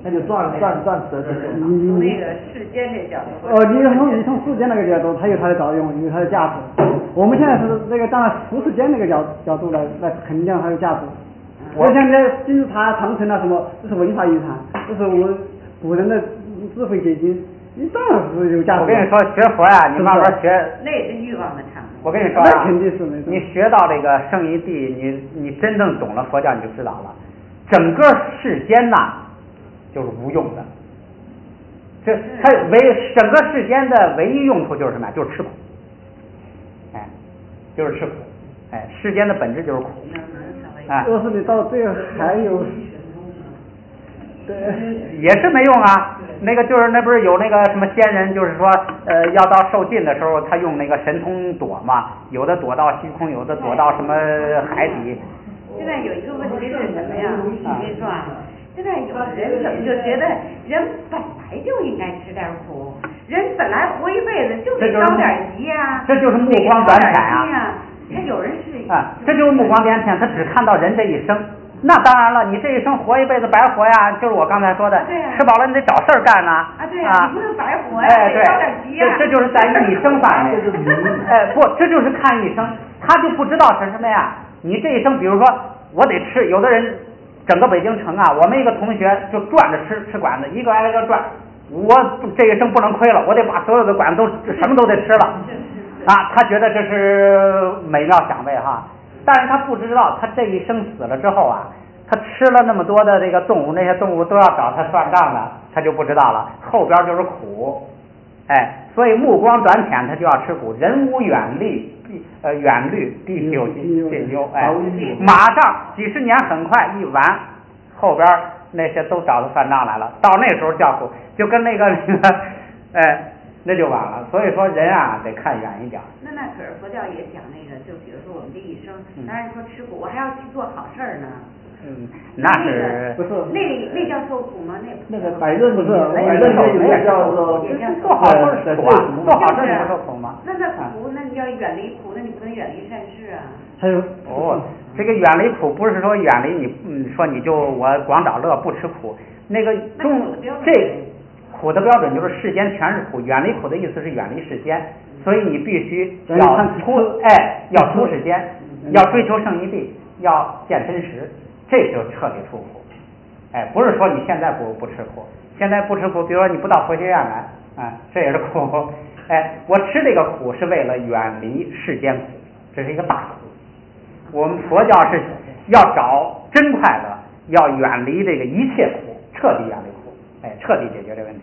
那就转折就从那个世间这角度。 你从世间那个角度，它有它的作用，有它的价值。我们现在是这个站在出世间那个角度来肯定它有价值。我现在金字塔长城啊什么，这是文化遗产，这是我古人的智慧结晶，你当然是有价值。 我跟你说，学佛呀，你慢慢学。 那也是欲望的产物。 我跟你说啊，你学到这个圣一谛，你真正懂了佛教，你就知道了，整个世间呐，就是无用的。它整个世间的唯一用处就是什么呀？就是吃苦。哎，就是吃苦。哎，世间的本质就是苦。哎， 要是你到这个还有。 对，也是没用啊。那个就是那不是有那个什么仙人，就是说要到受尽的时候，他用那个神通躲嘛，有的躲到虚空，有的躲到什么海底。 现在有一个问题是什么呀？我跟你说啊，现在有人怎么就觉得人本来就应该吃点苦，人本来活一辈子就得着点急呀。 这就是目光短浅啊。 他有人是啊，这就是目光短浅，他只看到人这一生。那当然了，你这一生活一辈子白活呀，就是我刚才说的，吃饱了你得找事儿干呐。 对呀，你不能白活呀，得着点急呀。 这就是在于你生范围。不，这就是看一生，他就不知道是什么呀。你这一生，比如说我得吃，有的人整个北京城啊，我们一个同学就转着吃馆子，一个挨一个转。我这一生不能亏了，我得把所有的馆子都什么都得吃了啊！他觉得这是美妙享味哈。但是他不知道，他这一生死了之后啊，他吃了那么多的这个动物，那些动物都要找他算账的，他就不知道了，后边就是苦。哎，所以目光短浅，他就要吃苦。人无远虑，必有近忧。哎，马上几十年很快一完，后边那些都找他算账来了。到那时候叫苦，就跟那个哎。那就完了，所以说人啊得看远一点。 那可是佛教也讲那个，就比如说我们这一生，当然说吃苦，我还要去做好事儿呢。 那是不是那叫受苦吗？ 那个百乐不是， 百乐也叫做做好事儿苦啊，做好事儿不受苦吗？ 那苦，那你要远离苦，那你不能远离善事啊。 还有这个远离苦不是说远离你，说你就我光找乐不吃苦，那个苦的标准就是世间全是苦，远离苦的意思是远离世间，所以你必须要出世间，要追求圣一谛，要见真实，这就彻底出苦。哎，不是说你现在不吃苦，现在不吃苦，比如说你不到佛学院来，这也是苦。哎，我吃这个苦是为了远离世间苦，这是一个大苦。我们佛教是要找真快乐，要远离这个一切苦，彻底远离苦。哎，彻底解决这问题。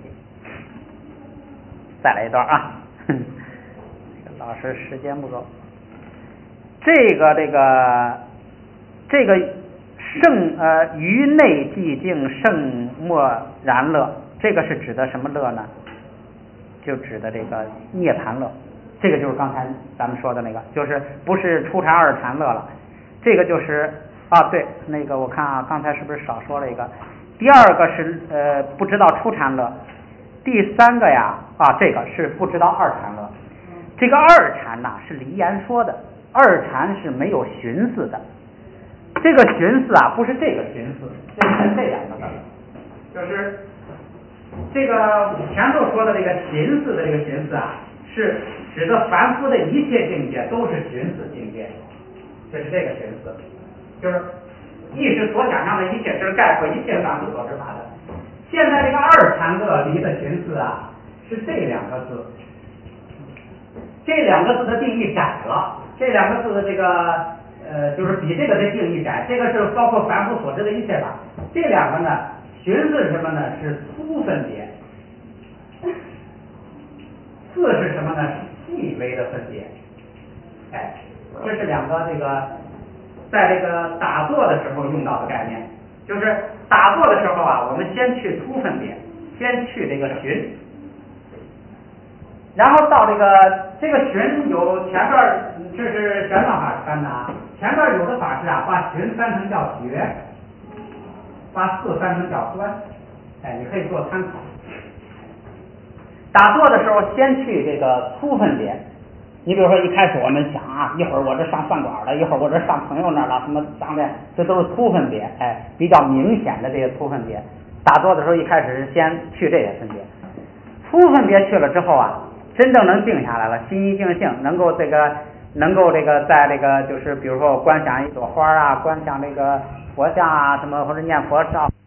再来一段啊，老师时间不够。这个于内寂静胜莫然乐，这个是指的什么乐呢？就指的这个涅槃乐。这个就是刚才咱们说的那个，就是不是初禅二禅乐了。这个就是对，那个我看啊，刚才是不是少说了一个？第二个是不知道初禅乐，第三个呀这个是不知道二禅乐。这个二禅呐是离言说的，二禅是没有寻思的。这个寻思不是这个寻思，这是这两个字，就是这个前头说的这个寻思的这个寻思是指的凡夫的一切境界都是寻思境界，这是这个寻思，就是意识所想象的一切是概括一切凡夫所知法的。现在这个二禅乐离的寻思是这两个字，这两个字的定义改了，这两个字的这个就是比这个的定义改，这个是包括凡夫所知的一切法，这两个呢寻思是什么呢？是粗分别，次是什么呢？是细微的分别。哎，这是两个这个在这个打坐的时候用到的概念，就是打坐的时候我们先去粗分别，先去这个寻，然后到这个寻有前段这是玄奘法师翻的前段有的法师把寻翻成叫觉，把四翻成叫观，你可以做参考。打坐的时候先去这个粗分别，你比如说一开始我们想一会儿我这上饭馆了，一会儿我这上朋友那儿了，什么当的，这都是粗分别，比较明显的这些粗分别。 打坐的时候一开始是先去这些分别，初分别去了之后啊，真正能定下来了，心一定性，能够这个在这个就是比如说我观想一朵花啊，观想这个佛像啊什么，或者念佛照。